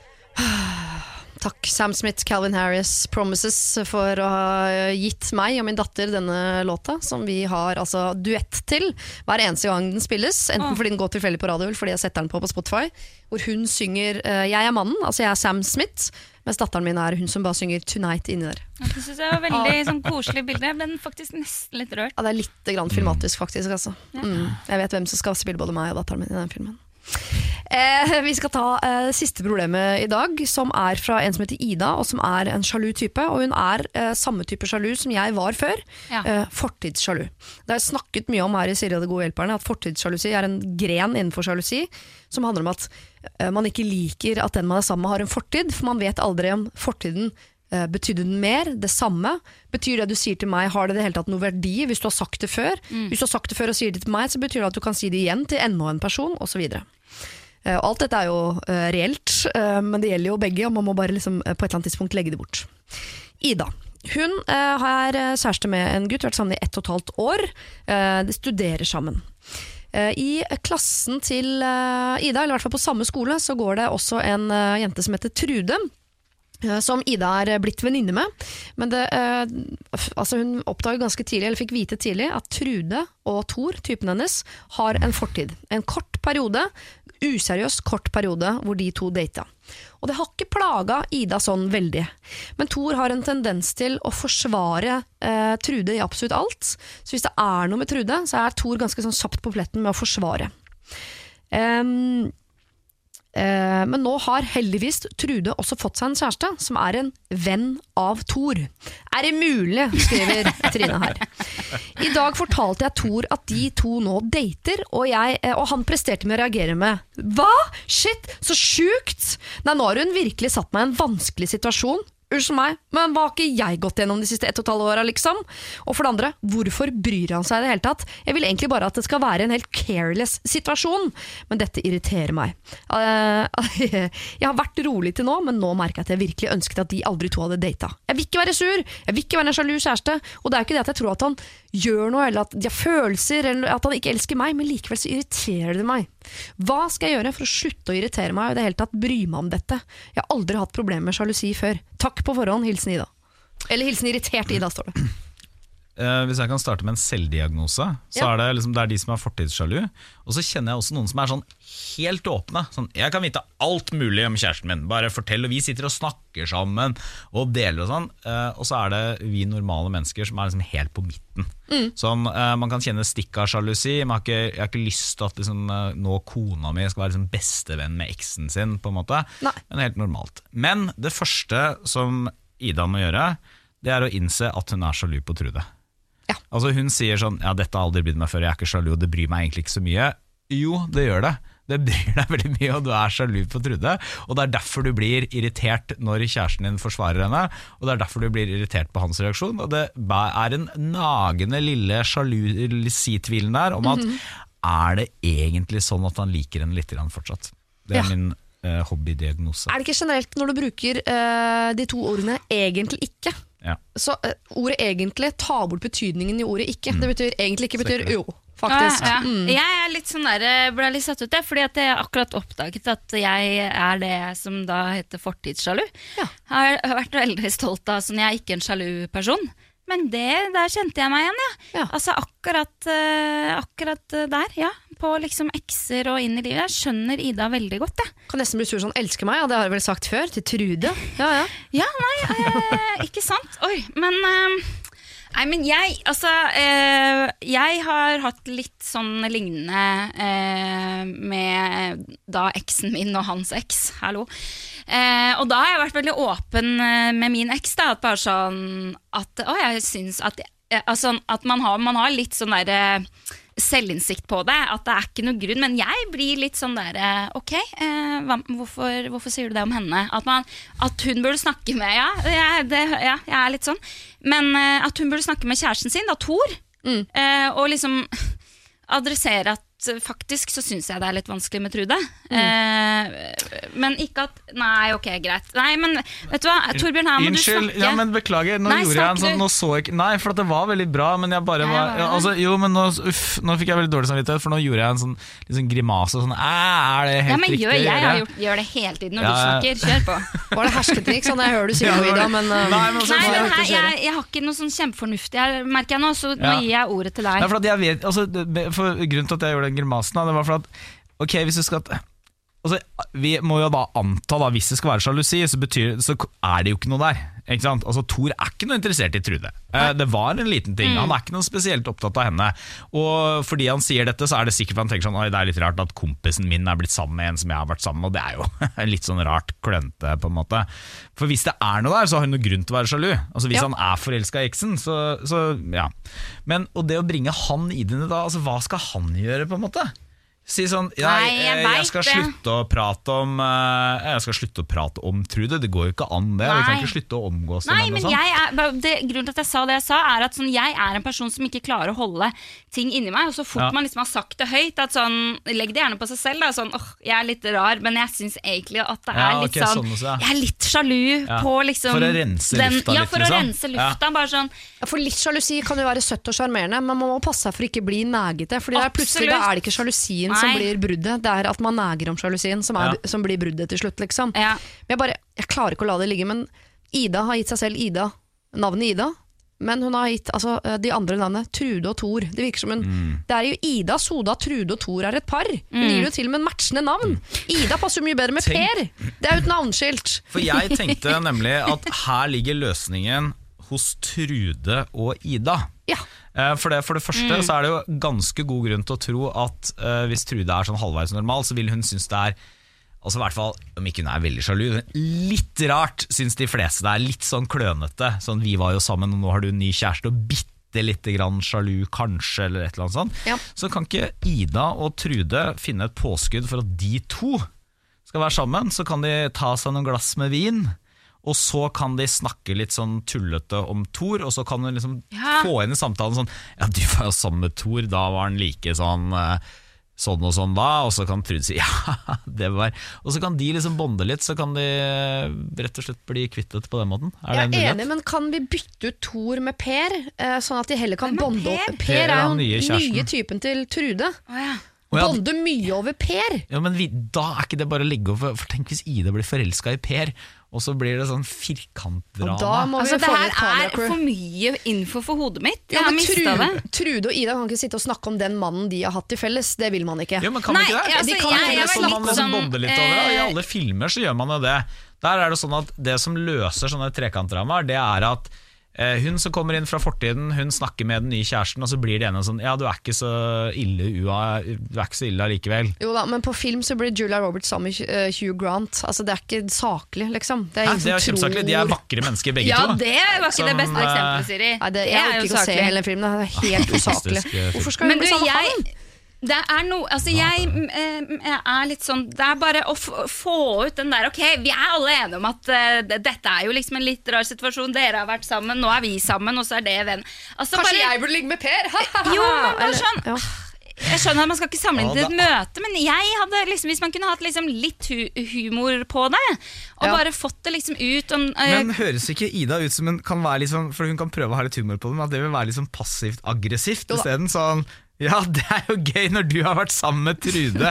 Takk Sam Smith, Calvin Harris, Promises for å ha gitt meg og min datter denne låta, som vi har altså duett til hver eneste gang den spilles, enten fordi den går tilfeldig på radio eller fordi jeg setter den på Spotify, hvor hun synger jeg mannen, altså jeg Sam Smith, mens datteren min hun som bare synger Tonight inni der. Det synes jeg var veldig sånn koselig bilde. Jeg ble faktisk nesten litt rørt. Ja, det litt grann filmatisk faktisk altså. Jeg vet hvem som skal spille både meg og datteren min i den filmen. Vi skal ta siste problemet i dag, som fra en som heter Ida, og som en sjalu type, og hun samme type sjalu som jeg var før. Fortidssjalu. Det har jeg snakket mye om her i Siri og de gode hjelperne, at fortidssjalusi en gren innenfor sjalusi, som handler om at man ikke liker at den man sammen med har en fortid, for man vet aldri om fortiden betydde den mer, det samme. Betyr det du sier til meg, har det hele tatt noe verdi hvis du har sagt det før? Hvis du har sagt det før og sier det til meg, så betyr det at du kan si det igjen til enda en person, og så videre. Alt dette jo reelt, men det gjelder jo begge, og man må bare liksom, på et eller annet tidspunkt legge det bort. Ida, hun har kjæreste med en gutt, vært sammen i 1,5 år, de studerer sammen. I klassen til Ida, eller i hvert fall på samme skole, så går det også en jente som heter Trude, som Ida blitt venninne med, men hun oppdaget ganske tidlig, eller fikk vite tidlig, at Trude og Thor, typen hennes, har en fortid. En kort periode, useriøs kort periode, hvor de to data. Og det har ikke plaget Ida sånn veldig. Men Thor har en tendens til å forsvare Trude i absolutt alt. Så hvis det noe med Trude, så Thor ganske sånn kjapt på pletten med å forsvare. Men nå har heldigvis Trude også fått seg en kjæreste som en venn av Thor. Det mulig, skriver Trine her. I dag fortalte jeg Thor at de to nå dater, og han presterte med å reagere med hva? Shit, så sjukt! Nei, nå har hun virkelig satt meg i en vanskelig situasjon. Unnskyld meg, men hva har ikke jeg gått gjennom de siste 1,5 årene, liksom? Og for det andre, hvorfor bryr han seg i det hele tatt? Jeg vil egentlig bare at det skal være en helt careless situasjon, men dette irriterer meg. Jeg har vært rolig til nå, men nå merker jeg at jeg virkelig ønsket at de aldri to hadde data. Jeg vil ikke være sur, jeg vil ikke være en sjalu kjæreste, og det ikke det at jeg tror at han gjør noe, eller at de har følelser, eller at han ikke elsker meg, men likevel så irriterer det meg. Hva skal jeg gjøre for å slutte å irritere meg og i det hele tatt bry meg om dette? Jeg har aldri hatt problemer med sjalusi før. Takk på forhånd, hilsen Ida. Eller hilsen irritert Ida, står det. Hvis jeg kan starte med en selvdiagnose, så det liksom, det de som fortidssjalu. Og så kjenner jeg også noen som sånn helt åpne. Sånn, jeg kan vite alt mulig om kjæresten min. Bare fortell, og vi sitter og snakker sammen og deler og sånn. Og så det vi normale mennesker som liksom helt på midten. Sånn, man kan kjenne stikk av sjalusi. Jeg har ikke lyst til at liksom, nå kona mi skal være liksom bestevenn med eksen sin, på en måte. Men helt normalt. Men det første som Ida må gjøre, det å innse at hun sjalu på Trude. Altså hun sier sånn, ja, dette har aldri blitt meg før, jeg ikke sjalu, og det bryr meg egentlig ikke så mye. Jo, det gjør det. Det bryr deg veldig mye, og du sjalu på Trude. Og det derfor du blir irritert når kjæresten din forsvarer henne, og det derfor du blir irritert på hans reaksjon. Og det en nagende lille sjalusitvilen der, om at det egentlig sånn at han liker henne litt grann fortsatt? Det min hobbydiagnose. Det ikke generelt når du bruker de to ordene egentlig ikke? Så ordet egentlig tar bort betydningen i ordet ikke. Det betyr egentlig ikke, betyr jo, faktisk. Jeg litt sånn der, ble litt satt ut det, fordi at jeg akkurat oppdaget at jeg det som da heter fortidssjalu. Jeg har vært veldig stolt av sånn, jeg ikke en sjalu person. Men der kjente jeg meg igjen, Altså akkurat der, på liksom ekser og inn i livet. Jeg skjønner Ida veldig godt, Kan nesten bli sur sånn, elsker meg, det har jeg vel sagt før, til Trude. Nei, ikke sant? Oi, men Nei, men jeg har hatt litt sånn lignende med da eksen min og hans eks, hallo. Og da har jeg vært veldig åpen med min eks da, at bare sånn at, jeg synes at man har litt sånn der selvinnsikt på det, at det ikke noe grunn, men jeg blir litt sånn der, ok, hvorfor sier du det om henne? At hun burde snakke med, jeg litt sånn, men at hun burde snakke med kjæresten sin, da, Thor, og liksom adressere at faktisk så synes jeg det litt vanskelig med Trude. Men ikke at nei, ok, greit. Nei, men vet du hva, Torbjørn, her må du snakke. Ja, men beklager, nå gjorde jeg en sånn, nå så jeg ikke. Nei, for det var veldig bra, men jeg bare var men nå fikk jeg veldig dårlig samvittighet, for nå gjorde jeg en sånn liksom grimase sånn, det helt men riktig? Jeg gjør det hele tiden når du snakker, kjør på. Var det hersketrikk, sånn jeg hører du sier noe, Ida, men jeg har ikke noe sånn kjempefornuftig her, merker jeg nå, så nå gir jeg ordet til deg. Nei, for at jeg vet, for grunnen til at jeg gjorde den grimasen, det var for at, ok, hvis du skal vi må jo da anta da, hvis det skal være sjalusi, så det jo ikke noe der, ikke sant? Altså, Thor ikke noe interessert i Trude. Det var en liten ting, han ikke noe spesielt opptatt av henne, og fordi han sier dette, så det sikkert for han tenker sånn, det litt rart at kompisen min blitt sammen med en som jeg har vært sammen med, og det jo litt sånn rart klønte på en måte. For hvis det noe der, så har hun noe grunn til å være sjalu. Altså hvis han forelsket i eksen, så ja. Men, og det å bringe han i det da, altså hva skal han gjøre på en måte? Si sånn, jeg skal slutte å prate om Trude, det går jo ikke an det, vi kan ikke slutte å omgås med henne. Nei, men grunnen til at jeg sa det jeg sa, at sånn, jeg en person som ikke klarer å holde ting inni meg, og så fort man liksom har sagt det høyt, at sånn, legg det gjerne på seg selv, da, sånn, jeg litt rar, men jeg synes egentlig at det litt sånn, jeg litt sjalu på liksom for å rense lufta litt, for å rense lufta, bare sånn. For litt sjalusi kan jo være søtt og charmerende, men man må passe seg for ikke bli negete, fordi plutselig da det ikke sjalusien som blir bruddet, det at man neger om sjalusien som blir bruddet til slutt, liksom. Men jeg klarer ikke å la det ligge, men Ida har gitt seg selv navnet Ida, men hun har gitt de andre navnet Trude og Thor. Det virker som det jo Ida, Soda, Trude og Thor et par. Hun gir jo til og med en matchende navn. Ida passer mye bedre med Per. Det jo et navnskilt. For jeg tenkte nemlig at her ligger løsningen hos Trude og Ida. Ja. For det første så det jo ganske god grunn til å tro at hvis Trude sånn halvveis normal, så vil hun synes det altså i hvert fall, om ikke hun veldig sjalu, litt rart synes de fleste det litt sånn klønete, sånn vi var jo sammen og nå har du en ny kjæreste og bitte litt grann sjalu kanskje, eller et eller annet sånt. Så kan ikke Ida og Trude finne et påskudd for at de to skal være sammen, så kan de ta seg noen glass med vin, og så kan de snakke litt sånn tullete om Thor, og så kan hun liksom få inn i samtalen sånn, du var jo sammen med Thor, da var han like sånn og sånn da, og så kan Trude si det var, og så kan de liksom bonde litt, så kan de rett og slett bli kvittet på den måten. Jeg enig, men kan vi bytte ut Thor med Per, sånn at de heller kan bonde opp? Per jo nye typen til Trude. Bonde mye over Per. Ja, men da ikke det bare å ligge over, for tenk hvis Ida blir forelsket i Per, og så blir det sånn firkantdrama. Det her for mye info for hodet mitt. Jeg har mistet det. Trude og Ida kan ikke sitte og snakke om den mannen de har hatt til felles. Det vil man ikke. Jo, men kan man ikke det? De kan ikke sånn man liksom bonder litt over. I alle filmer så gjør man jo det. Der det sånn at det som løser sånne trekantdramaer, det at hun som kommer inn fra fortiden, hun snakker med den nye kjæresten, og så blir det ene sånn, du ikke så ille du ikke så ille allikevel. Jo da, men på film så blir Julia Roberts sammen med Hugh Grant. Altså det ikke saklig, liksom. Det det kjempesaklig, de vakre mennesker begge to. Ja, det var ikke det beste eksempelet, Siri. Nei, jeg orker ikke å se hele filmen, det helt usaklig. Hvorfor skal hun bli sammen med han? Det noe, altså jeg litt sånn, det bare å få ut den der, ok, vi alle enige om at dette jo liksom en litt rar situasjon, dere har vært sammen, nå vi sammen, og så det venn. Altså, kanskje jeg burde ligge med Per? Jo, men bare sånn, jeg skjønner at man skal ikke samle inn til et møte, men jeg hadde liksom, hvis man kunne hatt liksom litt humor på det, og bare fått det liksom ut men høres ikke Ida ut som hun kan være liksom, for hun kan prøve å ha litt humor på det, men at det vil være liksom passivt-aggressivt i stedet sånn. Ja, det jo gøy når du har vært sammen med Trude.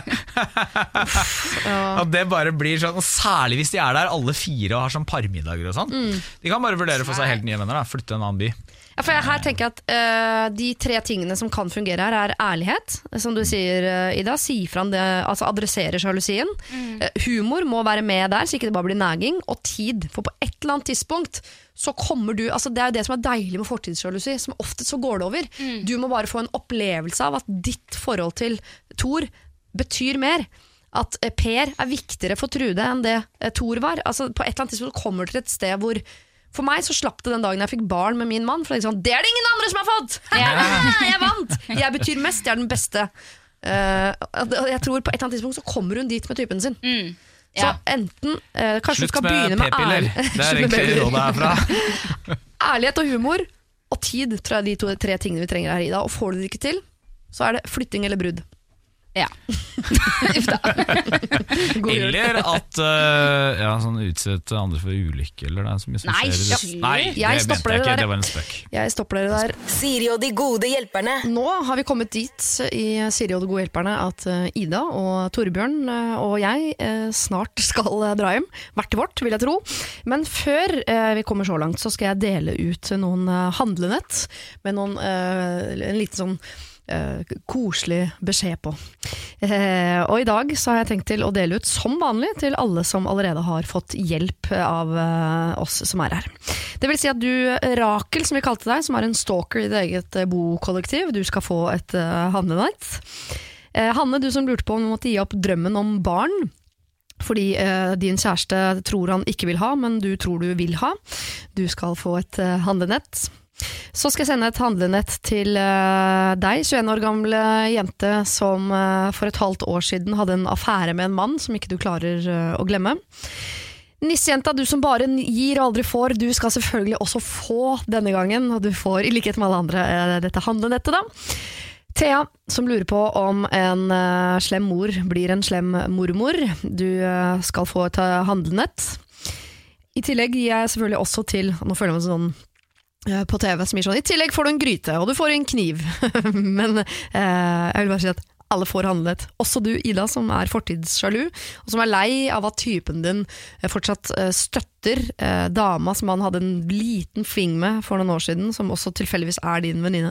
At det bare blir sånn, og særlig hvis de der alle fire og har sånn parmiddager og sånn. De kan bare vurdere for seg helt nye venner da, flytte en annen by. Ja, for her tenker jeg at de 3 tingene som kan fungere her ærlighet, som du sier, Ida. Si fra det, altså adressere sjalusien. Humor må være med der, så ikke det bare blir næging. Og tid, for på et eller annet tidspunkt så kommer du, altså det er jo det som er deilig med fortidssjalusi, som ofte så går det over. Du må bare få en opplevelse av at ditt forhold til Tor betyr mer. At Per er viktigere for Trude enn det Tor var. Altså på et eller annet tidspunkt kommer du til et sted hvor for meg så slapp det den dagen jeg fikk barn med min mann. For det er sånn, det er det ingen andre som har fått! Jeg vant! Jeg betyr mest, jeg er den beste. Jeg tror på et eller annet tidspunkt så kommer hun dit med typen sin. Så enten kanskje du skal begynne med p-piller. Det er egentlig rådet herfra. Ærlighet og humor og tid tror jeg de 3 tingene vi trenger her, Ida. Og får du det ikke til, så er det flytting eller brudd. Ja. Eller at sånn utsett andre for ulykke eller det er så mye som Nei, jeg stopper dere der. Det var en spøk. Jeg stopper dere der. Siri og de gode hjelperne. Nå har vi kommet dit i Siri og de gode hjelperne at Ida og Torbjørn og jeg snart skal dra hjem. Hvert til vårt, vil jeg tro. Men før vi kommer så langt, så skal jeg dele ut noen handlenett med noen, en liten sånn koselig beskjed på. Og i dag så har jeg tenkt til å dele ut som vanlig til alle som allerede har fått hjelp av oss som er her. Det vil si at du, Rakel som vi kalte deg, som er en stalker i det eget bokollektiv, du skal få et handlenett. Hanne, du som lurte på om du måtte gi opp drømmen om barn fordi din kjæreste tror han ikke vil ha, men du tror du vil ha. Du skal få et handlenett. Så skal jeg sende et handlenett til deg, 21 år gamle jente som for et halvt år siden hadde en affære med en mann som ikke du klarer å glemme. Nissejenta, du som bare gir og aldri får, du skal selvfølgelig også få denne gangen, og du får i likhet med alle andre dette handlenettet da. Thea, som lurer på om en slem mor blir en slem mormor. Du skal få et handlenett. I tillegg gir jeg selvfølgelig også til, nå føler jeg meg sånn på TV som gir sånn, i tillegg får du en gryte, og du får en kniv. Men jeg vil bare si at alle får handlet. Også du, Ida, som er fortidssjalu, og som er lei av at typen din fortsatt støtter dama som han hadde en liten fling med for noen år siden, som også tilfeldigvis er din venninne.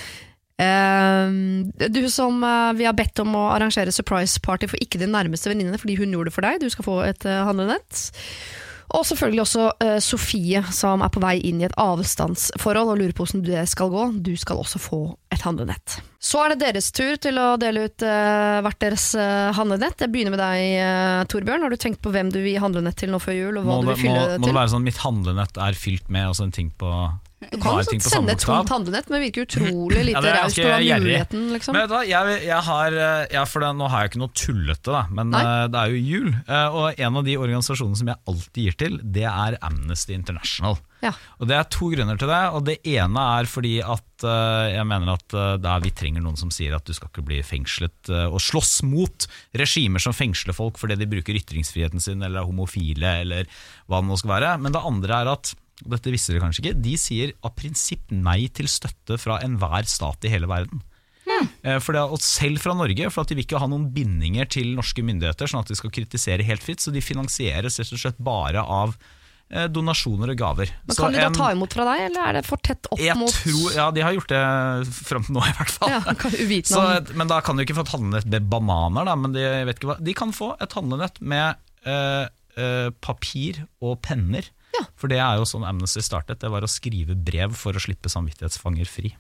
Du som vi har bedt om å arrangere surprise party for ikke din nærmeste venninne, fordi hun gjorde det for deg, du skal få et handlenett. Og selvfølgelig også Sofie, som er på vei inn i et avstandsforhold og lurer på hvordan det skal gå. Du skal også få et handlenett. Så er det deres tur til å dele ut hvert deres handlenett. Jeg begynner med deg, Torbjørn. Har du tenkt på hvem du vil handlenett til nå før jul? Og hva du vil fylle det til? Må det være sånn mitt handlenett er fylt med også en ting på... Du kan jo sende et tomt handlenett, men det virker utrolig lite raust på muligheten, liksom. Men vet du hva, for nå har jeg ikke noe tullete da, men det er jo jul, og en av de organisasjonene som jeg alltid gir til, det er Amnesty International. Ja. Og det er 2 grunner til det, og det ene er fordi at jeg mener at vi trenger noen som sier at du skal ikke bli fengslet og slåss mot regimer som fengsler folk fordi de bruker ytringsfriheten sin, eller er homofile, eller hva det nå skal være. Men det andre er at dette visste dere kanskje ikke, de sier av prinsipp nei til støtte fra enhver stat i hele verden. For det, og selv fra Norge, for at de vil ikke ha noen bindinger til norske myndigheter, sånn at de skal kritisere helt fritt, så de finansieres rett og slett bare av donasjoner og gaver. Men kan de da ta imot fra deg, eller er det for tett opp mot? Ja, de har gjort det frem til nå i hvert fall. Ja, men da kan du ikke få et handlenett med bananer, da, men jeg vet ikke hva. De kan få et handlenett med papir og penner. Ja. For det er jo sånn Amnesty startet, det var å skrive brev for å slippe samvittighetsfanger fri.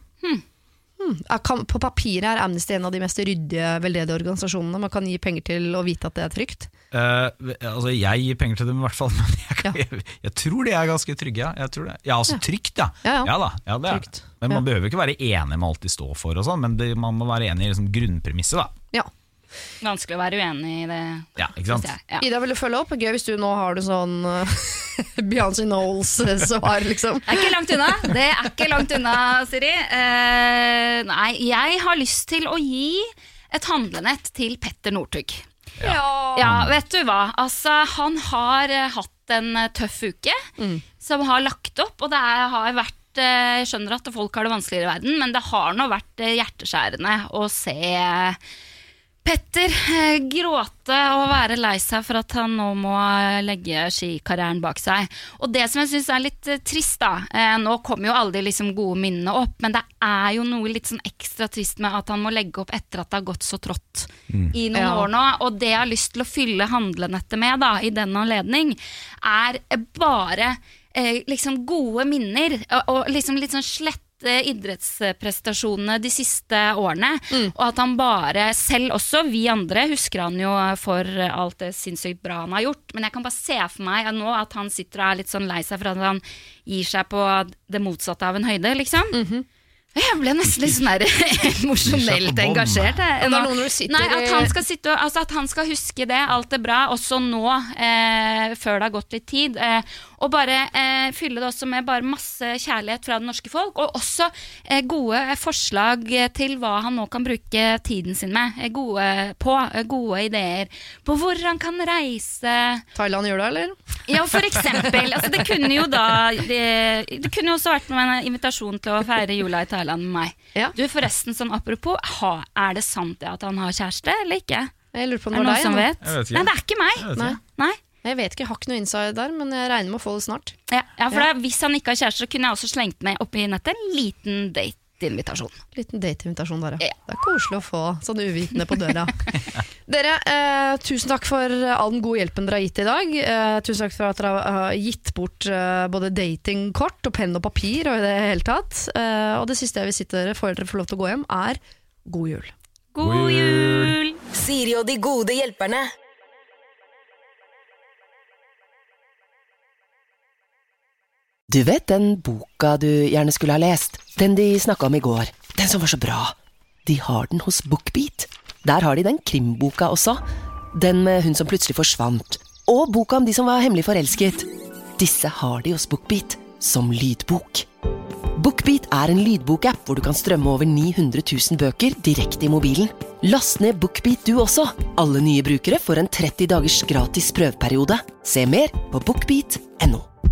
På papiret er Amnesty en av de mest ryddige, veldedige organisasjonene man kan gi penger til og vite at det er trygt? Altså jeg gir penger til dem i hvert fall, men jeg tror de er ganske trygge. Jeg tror det. Ja, altså trygt, ja. Ja det er trygt. Men man behøver ikke være enig med alt de står for og sånn, men man må være enig i liksom grunnpremisset da. Ja. Vanskelig å være uenig i det. Ja, ikke sant? Ida, vil du følge opp? Gøy hvis du nå har det sånn Beyoncé Knowles svar liksom. Det er ikke langt unna, Siri. Nei, jeg har lyst til å gi et handlenett til Petter Northug. Ja, vet du hva? Altså, han har hatt en tøff uke som har lagt opp, og det har vært, jeg skjønner at folk har det vanskeligere i verden, men det har nå vært hjerteskjærende å se Petter gråte og være lei seg for at han nå må legge skikarrieren bak seg. Og det som jeg synes er litt trist da, nå kommer jo alle de liksom gode minnene opp, men det er jo noe litt sånn ekstra trist med at han må legge opp etter at det har gått så trått i noen år nå. Og det jeg har lyst til å fylle handlenettet med da, i den anledning, er bare liksom gode minner, og liksom litt sånn slett idrettsprestasjonene de siste årene, og at han bare, selv også vi andre, husker han jo for alt det sinnssykt bra han har gjort, men jeg kan bare se for meg nå at han sitter og er litt sånn lei seg for at han gir seg på det motsatte av en høyde, liksom. Jeg ble nesten litt sånn der emosjonelt engasjert. At han skal sitte og, altså at han skal huske det, alt er bra, også nå, før det har gått litt tid, og bare fylle det også med bare masse kjærlighet fra det norske folk, og også gode forslag til hva han nå kan bruke tiden sin med, gode ideer på hvor han kan reise. Thailand gjør det, eller? Ja, for eksempel. Altså, det kunne jo da det kunne jo også vært med en invitasjon til å feire jula i Thailand med meg. Ja. Du, forresten, sånn apropos, er det sant at han har kjæreste, eller ikke? Jeg lurer på om det var deg. Som vet? Jeg vet ikke. Nei, det er ikke meg. Nei. Jeg vet ikke, jeg har ikke noe insight der, men jeg regner med å få det snart. Ja, for da, hvis han ikke har kjæreste, så kunne jeg også slengt med opp i nettet en liten dateinvitasjon. Liten dateinvitasjon der, ja. Det er koselig å få sånn uvitende på døra. Dere, tusen takk for all den gode hjelpen dere har gitt i dag. Tusen takk for at dere har gitt bort både datingkort og penn og papir og i det hele tatt. Og det siste jeg vil si til dere før dere får lov til å gå hjem, er god jul. God jul! Siri og de gode hjelperne. Du vet den boka du gjerne skulle ha lest? Den de snakket om i går. Den som var så bra. De har den hos BookBeat. Der har de den krimboka også. Den med hun som plutselig forsvant. Og boka om de som var hemmelig forelsket. Disse har de hos BookBeat som lydbok. BookBeat er en lydbokapp hvor du kan strømme over 900 000 bøker direkte i mobilen. Last ned BookBeat du også. Alle nye brukere får en 30 dagers gratis prøveperiode. Se mer på bookbeat.no.